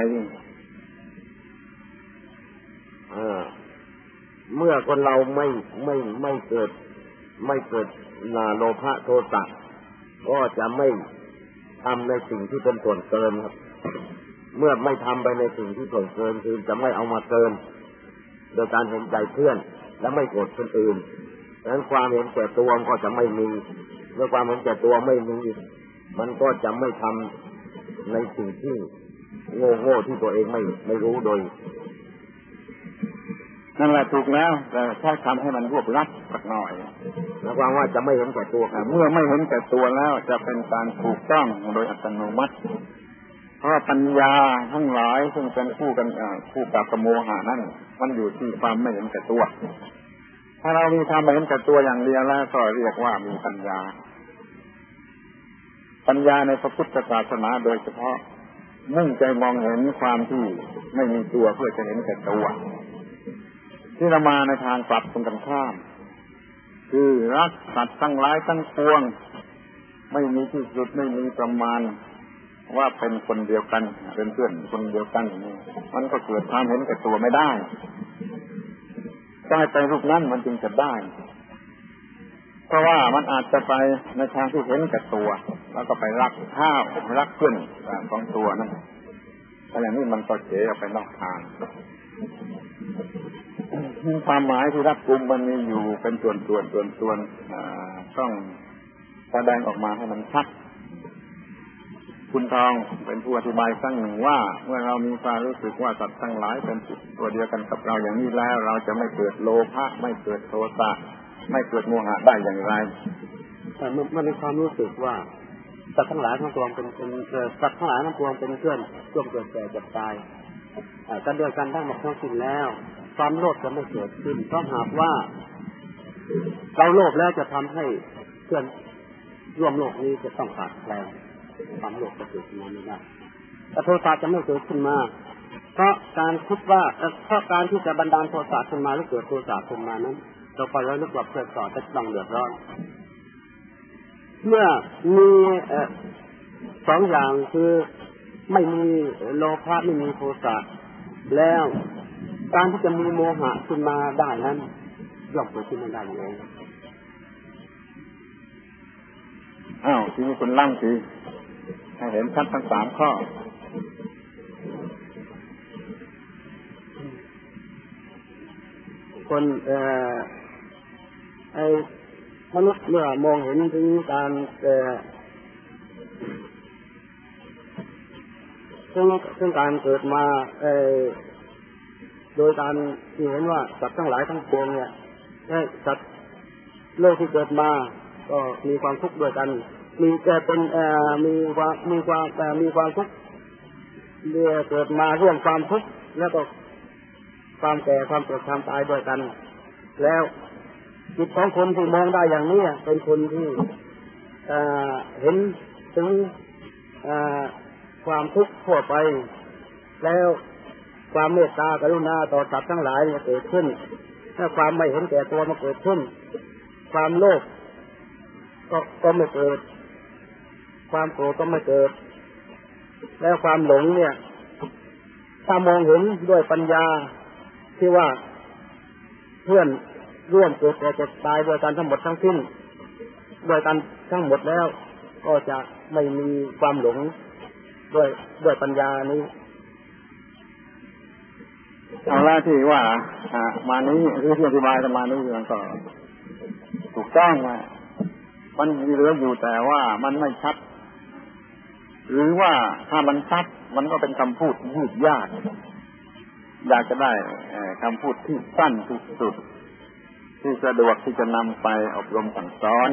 เมื่อคนเราไม่เกิดโลภะโทสะก็จะไม่ทำในสิ่งที่เป็นส่วนเกินครับเมื่อไม่ทำไปในสิ่งที่ส่วนเกินคือจะไม่เอามาเกินโดยการเห็นใจเพื่อนและไม่โกรธคนอื่นดังนั้นความเห็นแก่ตัวก็จะไม่มีเมื่อความเห็นแก่ตัวไม่มีมันก็จะไม่ทำในสิ่งที่โง่ที่ตัวเองไม่รู้โดยนั่นแหละถูกแล้วแต่ถ้าทำให้มันรวบรัดสักหน่อยแล้วความว่าจะไม่เห็นแก่ตัวเมื่อไม่เห็นแก่ตัวแล้วจะเป็นการถูกต้องโดยอัตโนมัติเพราะปัญญาทั้งหลายซึ่งเป็นคู่กันคู่กับโมหะนั่นมันอยู่ที่ความไม่เห็นแก่ตัวถ้าเรามีความไม่เห็นแก่ตัวอย่างเดียวแล้วก็เรียกว่ามีปัญญาในพระพุทธศาสนาโดยเฉพาะมุ่งใจมองเห็นความที่ไม่มีตัวเพื่อจะเห็นแก่ตัวที่เรามาในทางกลับตรงกันข้ามคือรักสัตว์ทั้งหลายทั้งปวงไม่มีที่สุดไม่มีประมาณว่าเป็นคนเดียวกันเป็นเพื่อนคนเดียวกันมันก็เกิดความเห็นแก่ตัวไม่ได้ต้องให้ไปรูปนั้นมันจึงจะได้เพราะว่ามันอาจจะไปในทางที่เห็นแก่ตัวแล้วก็ไปรักข้าวรักเพื่อนของตัวนั่นแต่อย่างนี้มันก็เฉยออกไปนอกทางความหมายที่รักกุมมันมีอยู่เป็นส่วนต้องแสดงออกมาให้มันชัดคุณทองเป็นผู้อธิบายครั้งหนึ่งว่าเมื่อเรามีความรู้สึกว่าสัตว์ทั้งหลายเป็นตัวเดียวกันกับเราอย่างนี้แล้วเราจะไม่เกิดโลภะไม่เกิดโทสะไม่เกิดโมหะได้อย่างไรมันมีความรู้สึกว่าสัตว์ทั้งหลายทั้งปวงเป็นสัตว์ทั้งหลายทั้งปวงเป็นเพื่อนร่วมเกิดแก่เจ็บตายกันเดียวกันทั้งหมดทั้งสิ้นแล้วความโลภจะไม่เกิดขึ้นเพราะหากว่าเราโลภแล้วจะทำให้เพื่อนร่วมโลกนี้จะต้องขาดแคลนความโลภจะเกิดขึ้นมาไม่ได้แต่โทสะจะไม่เกิดขึ้นมาเพราะการคิดว่าเพราะการที่จะบันดาลโทสะขึ้นมาหรือเกิดโทสะขึ้นมานั้นเราคอยระลึกว่าเพื่อนต่อจะต้องเดือดร้อนเมื่อมีสองอย่างคือไม่มีโลภะไม่มีโทสะแล้วการที่จะมีโมหะขึ้นมาได้นั้นย่อมเกิดขึ้นไม่ได้เองทีนี้คุณล่ำสิให้เห็นชัดทั้งสามข้อคนมนุษย์เมื่อมองเห็นถึงการซึ่งการเกิดมาโดยการที่เห็นว่าสัตว์ทั้งหลายทั้งปวงเนี่ยสัตว์โลกที่เกิดมาก็มีความทุกข์ด้วยกันมีความทุกข์เมื่อเกิดมาร่วมความทุกข์แล้วก็ความแก่ความเจ็บความตายด้วยกันแล้วจิตของคนที่มองได้อย่างนี้เป็นคนที่เห็นถึงความทุกข์ทั่วไปแล้วความเมตตากรุณาต่อสัตว์ทั้งหลายเกิดขึ้นถ้าความไม่เห็นแก่ตัวมาเกิดขึ้นความโลภก็ไม่เกิดความโกรธก็ไม่เกิดแล้วความหลงเนี่ยถ้ามองเห็นด้วยปัญญาที่ว่าเพื่อนร่วมเกิดแก่เจ็บตายด้วยกันทั้งหมดทั้งสิ้นด้วยกันทั้งหมดแล้วก็จะไม่มีความหลงด้วยปัญญานี้เอาละที่ว่ามานี้หรือที่อธิบายมานี้มันก็ถูกต้องว่ามันเหลืออยู่แต่ว่ามันไม่ชัดหรือว่าถ้ามันชัดมันก็เป็นคำพูดยืดยาดอยากจะได้คำพูดที่สั้นที่สุดที่สะดวกที่จะนำไปอบรมสั่งสอน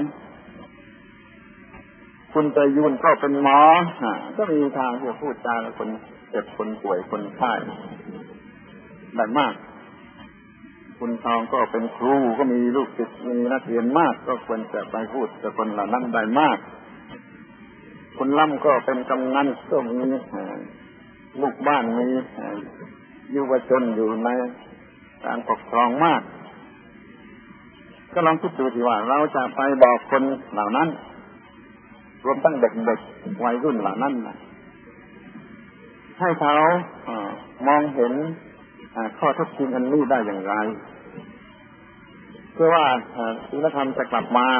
คุณไปยืนก็เป็นหมอก็มีทางที่จะพูดจากับคนเจ็บคนป่วยคนไข้ได้มากคุณทองก็เป็นครูก็มีลูกศิษย์มีนักเรียนมากก็ควรจะไปพูดกับคนเหล่านั้นได้มากคุณล่ำก็เป็นกำนันก็มีลูกบ้านมียุวชนอยู่ในการปกครองมากก็ลองคิดดูสิว่าเราจะไปบอกคนเหล่านั้นรวมทั้งเด็กๆวัยรุ่นเหล่านั้นให้เขามองเห็นข้อเท็จจริงอันนี้ได้อย่างไรเพื่อว่าศีลธรรมจะกลับมา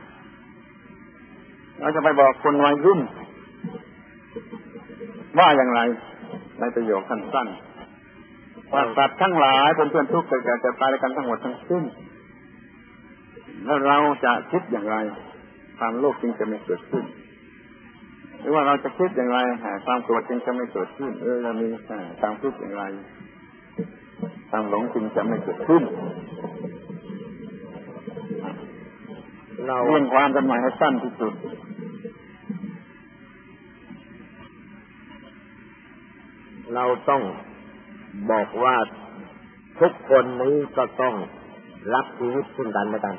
เราจะไปบอกคนวัยรุ่นว่าอย่างไรในประโยคสั้นๆว่าสัตว์ทั้งหลายเป็นเพื่อนทุกข์เกิดแก่เจ็บตายด้วยกันทั้งหมดทั้งสิ้นแล้วเราจะคิดอย่างไรความโลภจึงจะไม่เกิดขึ้นหรือว่าเราจะคิดอย่างไรความโกรธจึงจะไม่เกิดขึ้นเรามีความคิดอย่างไรความหลงจึงจะไม่เกิดขึ้นเราเรียนความกันหมายให้สั้นที่สุดเราต้องบอกว่าทุกคนนี้ก็ต้องรักชีวิตซึ่งกันและกัน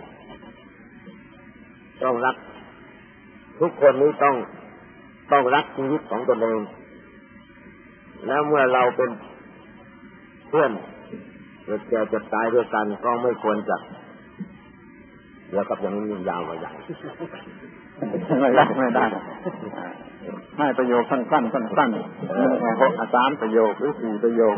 ต้องรักทุกคนนี้ต้องรักชีวิตของตนเองแล้วเมื่อเราเป็นเพื่อนเกิดแก่เจ็บตายด้วยกันก็ไม่ควรจะแล้วกับอย่างนี้ยาวมาอย่างไม่ได้ให้ประโยคสั้น3ประโยคหรือ4ประโยค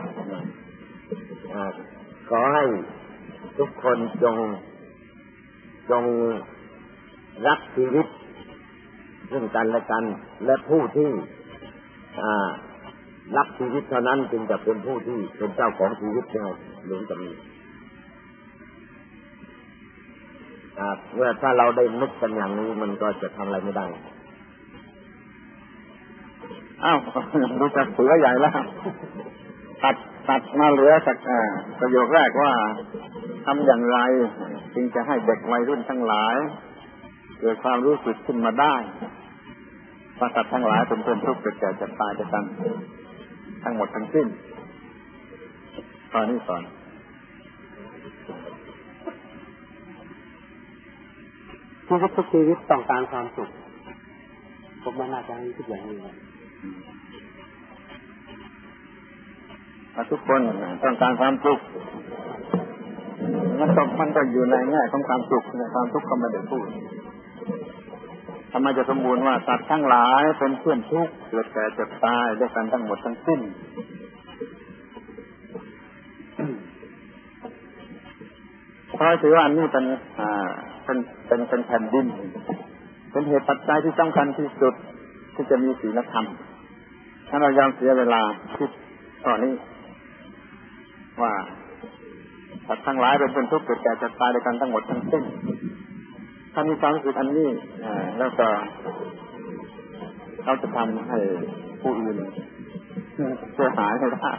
ขอให้ทุกคนจงรักชีวิตซึ่งกันและกันและผู้ที่รักชีวิตเท่านั้นจึงจะเป็นผู้ที่เป็นเจ้าของชีวิตได้หรือจะมีเมื่อถ้าเราได้นึกกันอย่างนี้มันก็จะทำอะไรไม่ได้ดูจากเสือใหญ่แล้วตัดมาเหลือจากประโยคแรกว่าทำอย่างไรจึงจะให้เด็กวัยรุ่นทั้งหลายเกิดความรู้สึกขึ้นมาได้ว่าสัตว์ทั้งหลายเป็นเพื่อนทุกข์เกิดแก่เจ็บตายด้วยกันทั้งหมดทั้งสิ้นตอนนี้ก่อนทุกชีวิตต้องการความสุขผมไม่น่าจะให้คิดอย่างนี้ทุกคนต้องการความสุขมันก็อยู่ในแง่ของความสุขในความทุกข์ก็ไม่ได้พูดทำไมจะสมบูรณ์ว่าสัตว์ทั้งหลายเป็นเพื่อนทุกข์เกิดแก่เจ็บตายด้วยกันทั้งหมดทั้งสิ้นเพราะถือว่านี่เป็นแผ่นดินเป็นเหตุปัจจัยที่สำคัญที่สุดที่จะมีศีลธรรมถ้าเรายอมเสียเวลาคิดตอนนี้ว่าสัตว์ทั้งหลายเป็นเพื่อนทุกข์เกิดแก่เจ็บตายด้วยกันทั้งหมดทั้งสิ้นถ้ามีความรู้สึกอันนี้แล้วก็เราจะทำให้ผู้อื่นเสียหายไม่ได้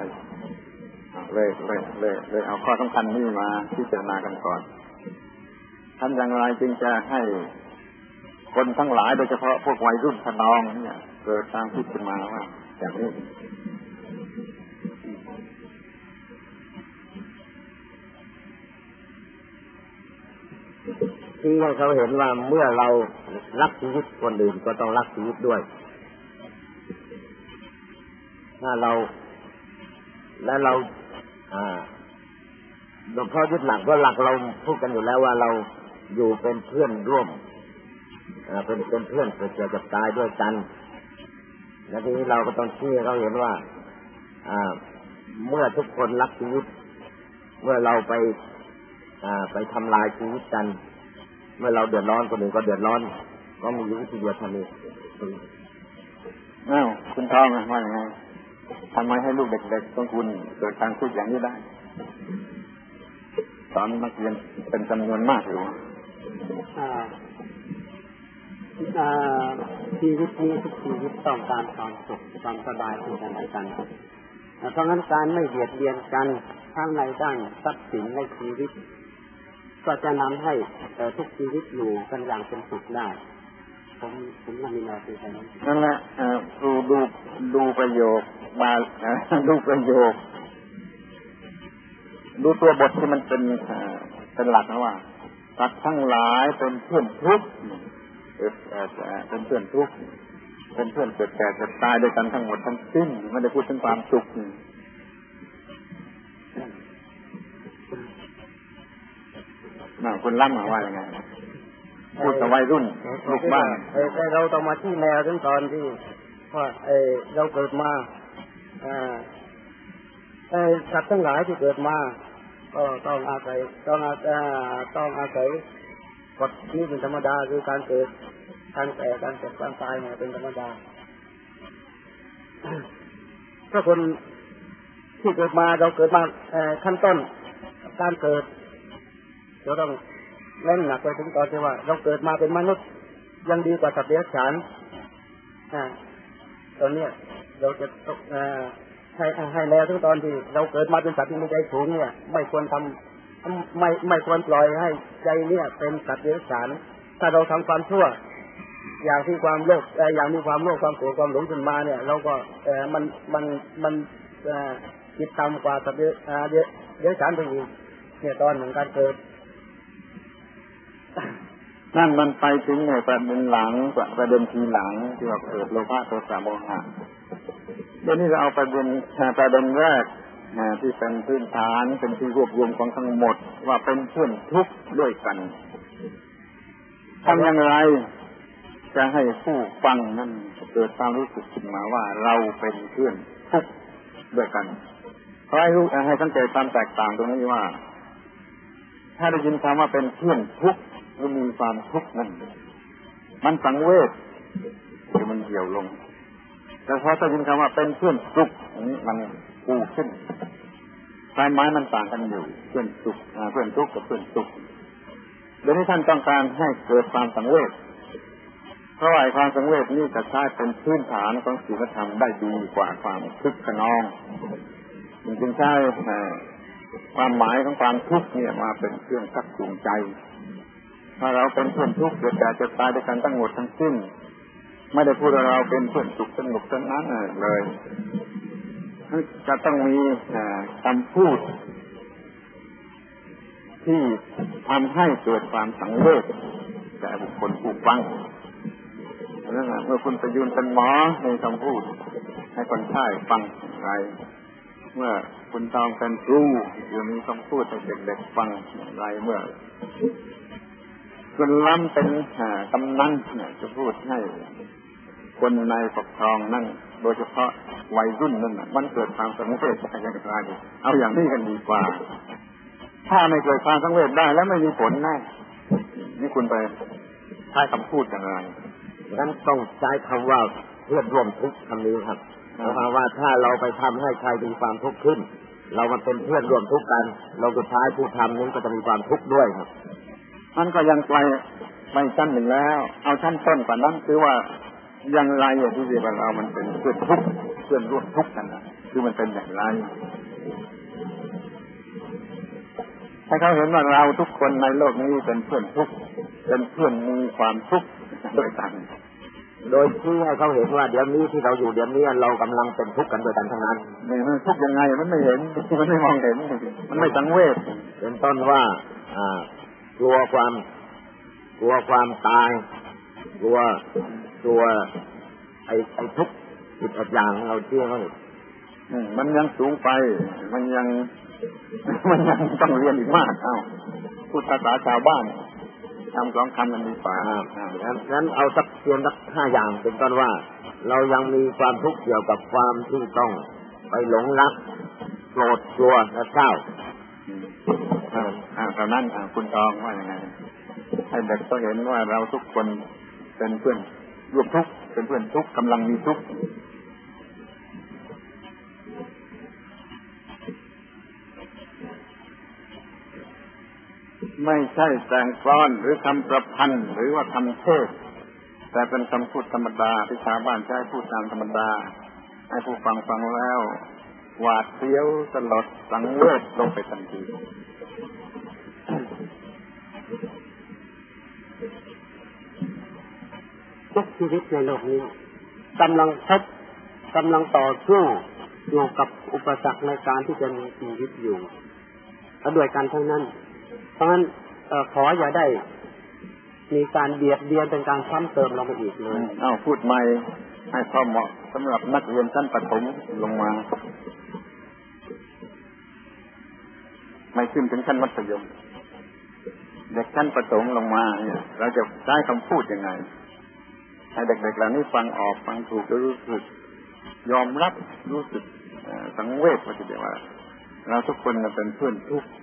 เลยเอาข้อสำคัญนี้มาพิจารณากันก่อนทำอย่างไรจึงจะให้คนทั้งหลายโดยเฉพาะพวกวัยรุ่นขนองเนี่ยเกิดความคิดขึ้นมาว่าอย่างนี้ที่ให้เขาเห็นว่าเมื่อเรารักชีวิตคนอื่นก็ต้องรักชีวิตด้วยถ้าเราเพราะยึดหลักว่าหลักเราพูดกันอยู่แล้วว่าเราอยู่เป็นเพื่อนร่วมเป็นเพื่อนเกิดแก่เจ็บตายด้วยกันและทีนี้เราก็ต้องชี้ให้เขาเห็นว่าเมื่อทุกคนรักชีวิตเมื่อเราไปทำลายชีวิตกันเมื่อเราเดือดร้อนคนอื่นก็เดือดร้อนก็มีวิธีเดียวทำนี้คุณทองว่าอย่างไรทำไมให้ลูกเด็กๆต้องคุณเกิดการพูดอย่างนี้ได้สอนนักเรียนเป็นจำนวนมากอยู่ชีวิตนี้ทุกชีวิตต้องการความสุขความสบายที่กันและกันเพราะงั้นการไม่เบียดเบียนกันทั้งในด้านทรัพย์สินในชีวิตก็จะนำให้ทุกชีวิตอยู่กันอย่างเป็นสุขได้ผมไม่มีแนวคิดนั่นแหละดูประโยคมาดูประโยคดูตัวบทที่มันเป็นหลักนะว่าสัตว์ทั้งหลายเป็นเพื่อนทุกข์เป็นเพื่อนทุกข์เป็นเพื่อนเกิดแก่เจ็บตายด้วยกันทั้งหมดทั้งสิ้นไม่ได้พูดถึงความสุขคุณล่ำมาว่ายังไงพูดกับวัยรุ่นลูกบ้านเราต้องมาที่แนวถึงตอนที่ว่าเราเกิดมาสัตว์ทั้งหลายที่เกิดมาก็ต้องอาศัยกฎนี้เป็นธรรมดาคือการเกิดการแก่การเจ็บการตายเนี่ยเป็นธรรมดาถ้าคนที่เกิดมาเราเกิดมาขั้นต้นการเกิดเราต้องเล่นหนักไปถึงตอนที่ว่าเราเกิดมาเป็นมนุษย์ยังดีกว่าสัตว์เดรัจฉานตอนนี้เราจะให้แล้วถึงตอนที่เราเกิดมาเป็นสัตว์ที่มีใจสูงเนี่ยไม่ควรทำไม่ควรปล่อยให้ใจเนี่ยเป็นสัตว์เดรัจฉานถ้าเราทำความชั่วอย่างที่ความโลภอย่างมีความโลภความโกรธความหลงขึ้นมาเนี่ยเราก็มันจิตต่ำกว่าสัตว์เดรัจฉานไปอีกเนี่ยตอนของการเกิดนั่นมันไปถึงในประเด็นหลังประเด็นทีหลังที่ว่าเกิดโลภะโทสะโมหะเดี๋ยวนี้เราเอาประเด็นแรกที่เป็นพื้นฐานเป็นที่รวบรวมของทั้งหมดว่าเป็นเพื่อนทุกข์ด้วยกันทำอย่างไรจะให้ผู้ฟังนั้นเกิดความรู้สึกขึ้นมาว่าเราเป็นเพื่อนทุกข์ด้วยกันขอให้รู้ให้สังเกตความแตกต่างตรงนี้ว่าถ้าได้ยินคำว่าเป็นเพื่อนทุกข์หรือมีความทุกข์นั้นมันสังเวชหรือมันเหี่ยวลงแต่พอได้ยินคำว่าเป็นเพื่อนสุขนี้มันปูขึ้นความหมายมันต่างกันอยู่เพื่อนสุขเพื่อนทุกข์กับเพื่อนสุขเดี๋ยวนี้ท่านต้องการให้เกิดความสังเวชเพราะว่าความสังเวชนี้จะใช้เป็นพื้นฐานของศีลธรรมได้ดีกว่าความคึกขนองจึงใช้ความหมายของความทุกข์เนี่ยมาเป็นเครื่องชักจูงใจถ้าเราเป็นเพื่อนทุกข์เกิดแก่เจ็บตายด้วยกันทั้งหมดทั้งสิ้นไม่ได้พูดว่าเราเป็นเพื่อนสุขสนุกสนานเลยจะต้องมีคำพูดที่ทำให้เกิดความสังเวชแก่บุคคลผู้ฟังนั่นแหละเมื่อคุณประยุนเป็นหมอในคำพูดให้คนไข้ฟังอย่างไรเมื่อคุณทองเป็นครูอยู่มีคำพูดให้เด็กๆฟังอย่างไรเมื่อคุณล้ำเป็นกำนันจะพูดให้คนในปกครองนั่นโดยเฉพาะวัยรุ่นนั่นมันเกิดความสังเวชอย่างไรเอาอย่างนี้กันดีกว่าถ้าไม่เกิดความสังเวชได้แล้วไม่มีผลแน่นี่คุณไปใช้คำพูดอย่างไรงั้นต้องใช้คำว่าเพื่อนร่วมทุกข์คำนี้ครับเพราะว่าถ้าเราไปทำให้ใครมีความทุกข์ขึ้นเรามันเป็นเพื่อนร่วมทุกข์กันเราสุดท้ายผู้ทำนั้นก็จะมีความทุกข์ด้วยครับมันก็ยังไปชั้นหนึ่งแล้วเอาชั้นต้นกว่านั้นคือว่าอย่างไรที่เรียกว่าเรามันเป็นเพื่อนทุกข์เพื่อนร่วมทุกข์กันนะคือมันเป็นอย่างไรถ้าเขาเห็นว่าเราทุกคนในโลกนี้เป็นเพื่อนทุกข์เป็นเพื่อนมีความทุกข์ด้วยกันโดยที่ให้เขาเห็นว่าเดี๋ยวนี้ที่เราอยู่เดี๋ยวนี้เรากำลังเป็นทุกข์กันด้วยกันทั้งนั้นนี่มันทุกข์ยังไงมันไม่เห็นมันไม่มองเห็นมันไม่สังเวชเป็นต้นว่ากลัวความตายกลัวไอ้ทุกข์จิตอย่างเราเชื่อเขามันยังสูงไปมันยังต้องเรียนอีกมากพูดภาษาชาวบ้านทำ2 คำมันดีกว่างั้นเอาสักเพียงสัก5 อย่างเป็นต้นว่าเรายังมีความทุกข์เกี่ยวกับความที่ต้องไปหลงรักโกรธกลัวและเศร้าตอนนั้นคุณทองว่าอย่างไรให้เด็กก็เห็นว่าเราทุกคนเป็นเพื่อนร่วมทุกข์เป็นเพื่อนทุกข์กำลังมีทุกข์ไม่ใช่แต่งกลอนหรือคำประพันธ์หรือว่าคำเทศแต่เป็นคำพูดธรรมดาที่ชาวบ้านใช้พูดตามธรรมดาให้ผู้ฟังฟังแล้วหวาดเสียวสลดสังเวชลงไปทันทีทุกชีวิตในโลกนี้กำลังต่อสู้อยู่กับอุปสรรคในการที่จะมีชีวิตอยู่และด้วยกันทั้งนั้นเพราะฉะนั้นขออย่าได้มีการเบียดเบียนเป็นการซ้ำเติมลงไปอีกเลยพูดใหม่ให้พอเหมาะสำหรับนักเรียนชั้นประถมลงมาไม่ขึ้นถึงชั้นมัธยมเด็กชั้นประถมลงมาเนี่ยเราจะใช้คำพูดยังไงให้เด็กๆเหล่านี้ฟังออกฟังถูกแล้วรู้สึกยอมรับรู้สึกสังเวชว่าจะเรียกว่าเราทุกคนเป็นเพื่อนทุกข์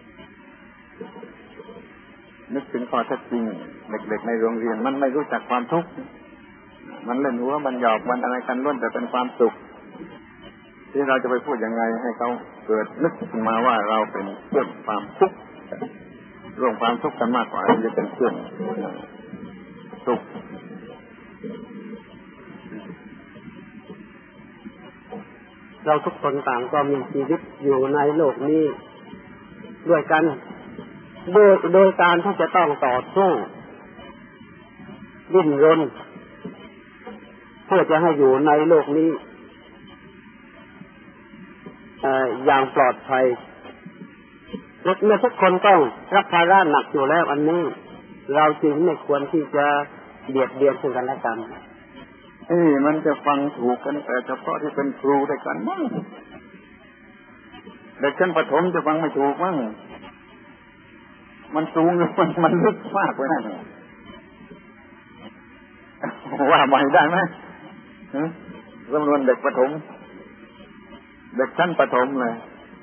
นึกถึงข้อเท็จจริงเด็กๆในโรงเรียนมันไม่รู้จักความทุกข์มันเล่นหัวมันหยอกมันอะไรกันล้วนแต่เป็นความสุขที่เราจะไปพูดยังไงให้เขาเกิดนึกขึ้นมาว่าเราเป็นเพื่อนความทุกข์ร่วมความทุกข์กันมากกว่าจะเป็นเพื่อนสุขเราทุกคนต่างก็มีชีวิตอยู่ในโลกนี้ด้วยกันโดยการที่จะต้องต่อสู้ดิ้นรนเพื่อจะให้อยู่ในโลกนี้อย่างปลอดภัยและเมื่อทุกคนต้องรับภาระหนักอยู่แล้วอันนี้เราจึงไม่ควรที่จะเบียดเบียนซึ่งกันและกันมันจะฟังถูกกันแต่เฉพาะที่เป็นครูด้วยกันมั้งเด็กชั้นประถมจะฟังไม่ถูกมั้งมันสูงมันลึกมากไปนั่นว่าใหม่ได้ไหมจำนวนเด็กประถมเด็กชั้นประถมเลย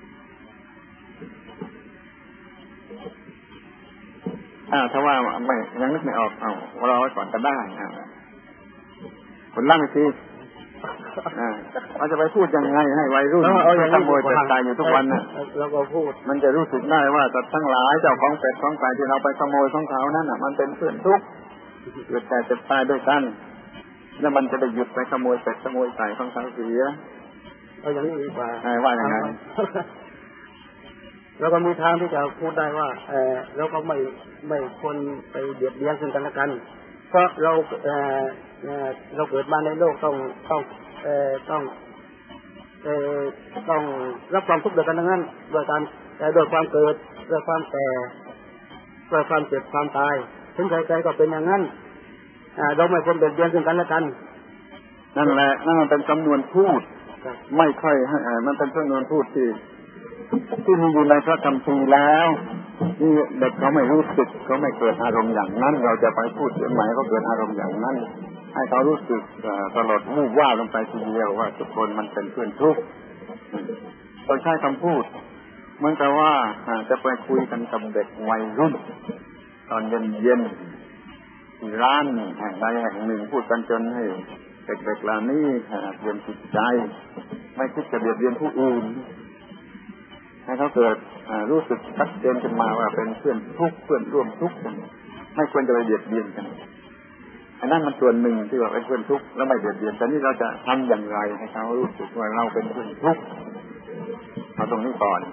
ถ้าว่าไม่ยังนึกไม่ออกรอไว้ก่อนก็ได้คนล่างทีเราจะไปพูดยังไงให้วัยรุ่นขโมยเป็ดไก่อยู่ทุกวันเนี่ยเราก็พูดมันจะรู้สึกได้ว่าสัตว์ทั้งหลายเจ้าของเป็ดของไก่ที่เราไปขโมยของเขานั่นน่ะมันเป็นเพื่อนทุกข์เกิดแต่เจ็บตายด้วยกันแล้วมันจะได้หยุดไปขโมยเป็ดขโมยไก่ของเขาเสียอย่างนี้ดีกว่าว่าอย่างไรแล้วก็มีทางที่จะพูดได้ว่าเราก็ไม่ควรไปเบียดเบียนซึ่งกันและกันเพราะเราเกิดมาในโลกต้องรับความทุกข์ด้วยกันทั้งนั้นด้วยความเกิดด้วยความแก่ด้วยความเจ็บความตายถึงใครๆก็เป็นอย่างนั้นเราไม่ควรเบียดเบียนซึ่งกันและกันนั่นแหละนั่นเป็นจำนวนพูดไม่ค่อยมันเป็นจำนวนพูดที่มีอยู่ในพระคัมภีร์แล้วนี่เด็กเขาไม่รู้สึกเขาไม่เกิดอารมณ์อย่างนั้นเราจะไปพูดเสียงใหม่เขาเกิดอารมณ์อย่างนั้นให้เขารู้สึกตลอดวูบว่าลงไปทีเดียวว่าทุกคนมันเป็นเพื่อนทุกข์ต้องใช้คำพูดเหมือนกับว่าจะไปคุยกันกับเด็กวัยรุ่นตอนเย็นๆที่ร้านแห่งใดแห่งหนึ่งพูดกันจนให้เด็กๆเหล่านี้เปลี่ยนจิตใจไม่คิดจะเบียดเบียนผู้อื่นให้เขาเกิดรู้สึกชัดเจนขึ้นมาว่าเป็นเพื่อนทุกข์เพื่อนร่วมทุกข์กันไม่ควรจะไปเบียดเบียนกันอันนั้นมันส่วนหนึ่งที่ว่าเป็นเพื่อนทุกข์แล้วไม่เบียดเบียนแต่นี่เราจะทำอย่างไรให้เขารู้สึกว่าเราเป็นเพื่อนทุกข์เอาตรงนี้ก่อน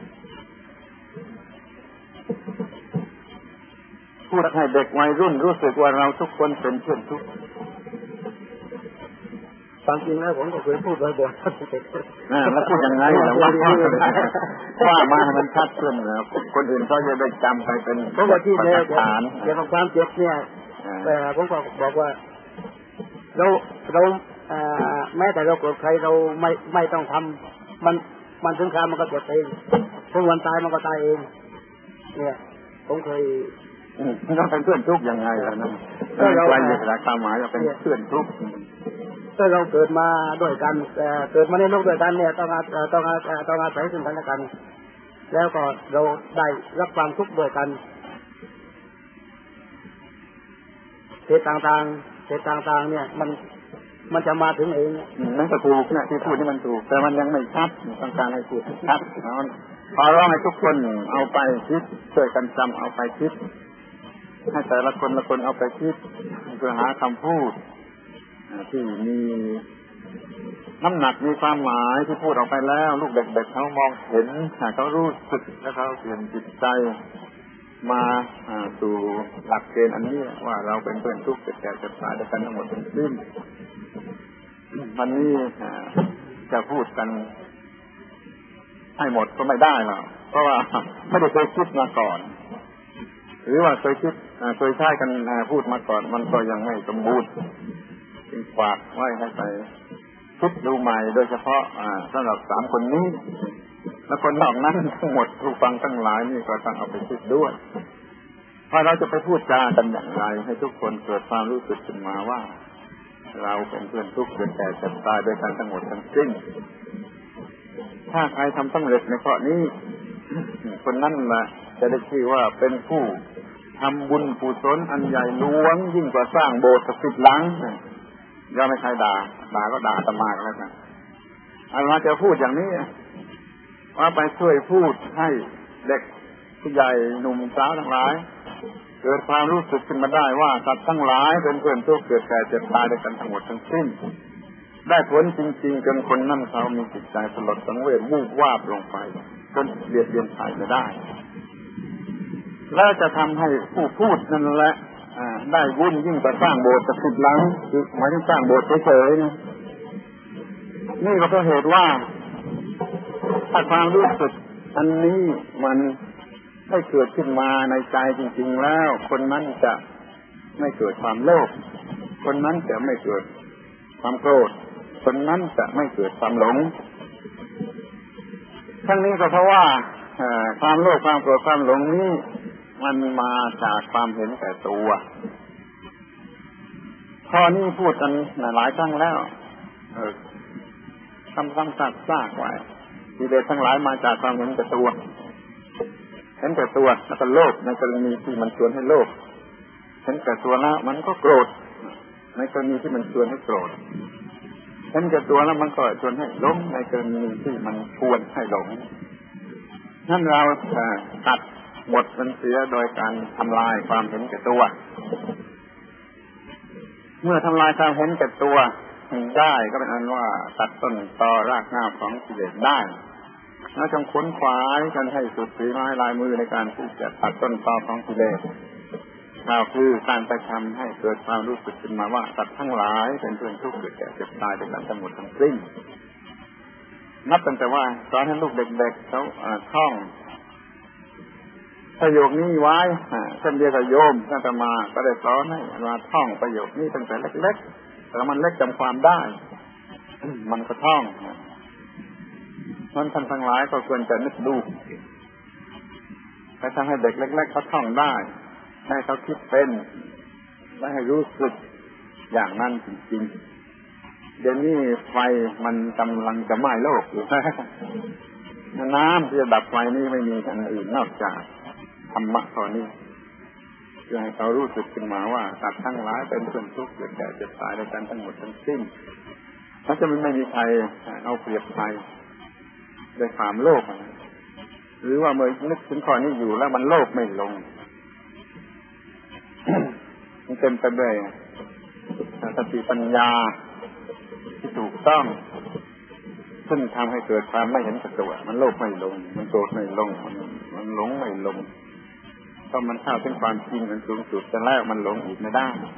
พูดให้เด็กวัยรุ่นรู้สึกว่าเราทุกคนเป็นเพื่อนทุกข์ความจริงแล้วผมก็เคยพูดบ่อยๆแล้วพูดยังไงว่ามาให้มันชัดขึ้นนะคนอื่นเขาจะได้จำไปเป็นเพราะว่าที่เนี่ยเกี่ยวกับความเจ็บเนี่ยแต่ผมก็บอกว่าเราแม้แต่เราโกรธใครเราไม่ต้องทำมันถึงคราวมันก็เจ็บเองพอวันตายมันก็ตายเองเนี่ยผมเคยต้องเป็นเพื่อนทุกข์ยังไงล่ะนั่นเราไปในความหมายเราเป็นเพื่อนทุกข์ถ้าเราเกิดมาด้วยกันเกิดมาในโลกด้วยกันเนี่ยต้องอาศัยซึ่งกันและกันแล้วก็เราได้รับความทุกข์ด้วยกันเหตุต่างๆเนี่ยมันจะมาถึงเองนั่นก็ถูกเนี่ยที่พูดนี่มันถูกแต่มันยังไม่ชัดต้องการให้พูดชัดขอร้องให้ทุกคนเอาไปคิดช่วยกันจำเอาไปคิดให้แต่ละคนเอาไปคิดเพื่อหาคำพูดที่มีน้ำหนักมีความหมายที่พูดออกไปแล้วลูกเด็กๆเขามองเห็นเขารู้สึกแล้วเขาเปลี่ยนจิตใจมาสู่หลักเกณฑ์อันนี้ว่าเราเป็นเพื่อนทุกข์เกิดแก่เจ็บตายด้วยกันทั้งหมดทั้งสิ้นวันนี้จะพูดกันให้หมดก็ไม่ได้หรอกเพราะว่าไม่ได้เคยคิดมาก่อนหรือว่าเคยใช้กันพูดมาก่อนมันก็ยังไม่สมบูรณ์จึงฝากไว้ให้ไปคิดดูใหม่โดยเฉพาะสำหรับ3 คนนี้และคนนอกนั้นทั้งหมดผู้ฟังทั้งหลายนี่ก็ต้องเอาไปคิดด้วยเพราะเราจะไปพูดจากันอย่างไรให้ทุกคนเกิดความรู้สึกขึ้นมาว่าเราเป็นเพื่อนทุกข์เกิดแก่เจ็บตายด้วยกันทั้งหมดทั้งสิ้นถ้าใครทำสำเร็จในข้อนี้คนนั้นแหละจะได้ชื่อว่าเป็นผู้ทำบุญกุศลอันใหญ่หลวงยิ่งกว่าสร้างโบสถ์10 หลังย่อมไม่ใครด่าก็ด่าอาตมาแล้วกันอาตมาจะพูดอย่างนี้ว่าไปช่วยพูดให้เด็กผู้ใหญ่หนุ่มสาวทั้งหลายเกิดความรู้สึกขึ้นมาได้ว่าสัตว์ทั้งหลายเป็นเพื่อนทุกข์เกิดแก่เจ็บตายด้วยกันทั้งหมดทั้งสิ้นได้ผลจริงๆจนคนนั่นเขามีจิตใจสลดสังเวชวูบวาบลงไปจนเบียดเบียนใครไม่ได้แล้วจะทำให้ผู้พูดนั่นแหละได้บุญยิ่งกว่าสร้างโบสถ์10 หลังคือหมายถึงสร้างโบสถ์เฉยๆนี่ก็เพราะเหตุว่าถ้าความรู้สึกอันนี้มันได้เกิดขึ้นมาในใจจริงๆแล้วคนนั้นจะไม่เกิดความโลภคนนั้นจะไม่เกิดความโกรธคนนั้นจะไม่เกิดความหลงทั้งนี้ก็เพราะว่าความโลภความโกรธความหลงนี้มันมาจากความเห็นแก่ตัวข้อนี้พูดกันหลายครั้งแล้วซ้ำๆซากๆไว้กิเลสทั้งหลายมาจากความเห็นแก่ตัวเห็นแก่ตัวแล้วก็โลภในกรณีที่มันชวนให้โลภเห็นแก่ตัวแล้วมันก็โกรธในกรณีที่มันชวนให้โกรธเห็นแก่ตัวแล้วมันก็ชวนให้หลงในกรณีที่มันชวนให้หลงนั่นเราตัดหมดมันเสียโดยการทำลายความเห็นแก่ตัวเมื่อทำลายความเห็นแก่ตัวได้ก็เป็นอันว่าตัดต้นตอรากเหง้าของกิเลสได้แล้วจงค้นคว้ากันให้สุดฝีไม้ลายมือในการที่จะตัดต้นตอของกิเลสเราคือการไปทำให้เกิดความรู้สึกขึ้นมาว่าสัตว์ทั้งหลายเป็นเพื่อนทุกข์เกิดแก่เจ็บตายเป็นกันทั้งหมดทั้งสิ้นนับตั้งแต่ว่าสอนให้ลูกเด็กๆเขาท่องประโยคนี้ไว้เช่นเดียวกับโยมอาตมาก็ได้สอนให้มาท่องประโยคนี้ตั้งแต่เล็กๆแต่มันเล็กจำความได้มันก็ท่องท่านทั้งหลายก็ควรจะนึกดูไปทำให้เด็กเล็กๆเขาท่องได้ให้เขาคิดเป็นและให้รู้สึกอย่างนั้นจริงๆเดี๋ยวนี้ไฟมันกำลังจะไหม้โลกอยู่น้ำที่จะดับไฟนี่ไม่มีอันอื่นนอกจากธรรมะข้อนี้เพื่อให้เขารู้สึกขึ้นมาว่าสัตว์ทั้งหลายเป็นเพื่อนทุกข์เกิดแก่เจ็บตายด้วยกันทั้งหมดทั้งสิ้นถ้าจะไม่มีใครเอาเปรียบใครด้วยความโลภหรือว่าเมื่อนึกถึงข้อนี้อยู่แล้วมันโลภไม่ลงมันเต็มไปด้วยสติปัญญาที่ถูกต้องซึ่งทำให้เกิดความไม่เห็นแก่ตัวมันโลภไม่ลงมันโกรธไม่ลงมันหลงไม่ลงเพราะมันเข้าถึงความจริงอันสูงสุดจะแล้วมันหลงอีกไม่ได้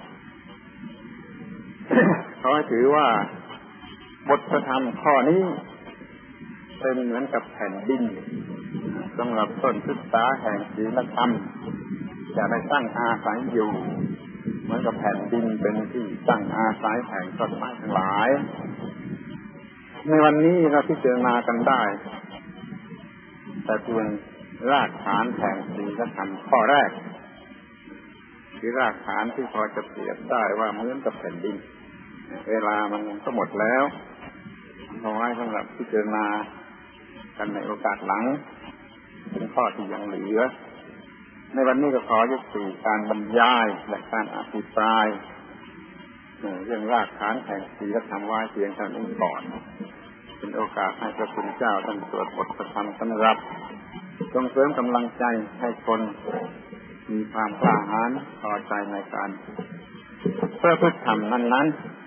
เขาถือว่าบทธรรมข้อนี้เป็นเหมือนกับแผ่นดินสำหรับต้นศึกษาแห่งศีลธรรมจะได้ตั้งอาศัยอยู่เหมือนกับแผ่นดินเป็นที่ตั้งอาศัยแห่งต้นไม้ทั้งหลายในวันนี้เราพิจารณากันได้แต่เพียงรากฐานแห่งศีลธรรมข้อแรกคือรากฐานที่พอจะเปรียบได้ว่าเหมือนกับแผ่นดินเวลามันก็หมดแล้วเอาไว้สำหรับพิจารณากันในโอกาสหลังเป็นข้อที่ยังเหลือในวันนี้ก็ขอยุติการบรรยายและการอภิปรายเรื่องรากฐานแห่งศีลธรรมไว้เพียงเท่านี้ก่อนเป็นโอกาสให้พระคุณเจ้าท่านสวดบทธรรมสำหรับส่งเสริมกำลังใจให้คนมีความกล้าหาญพอใจในการเพื่อพฤติธรรมนั้นๆ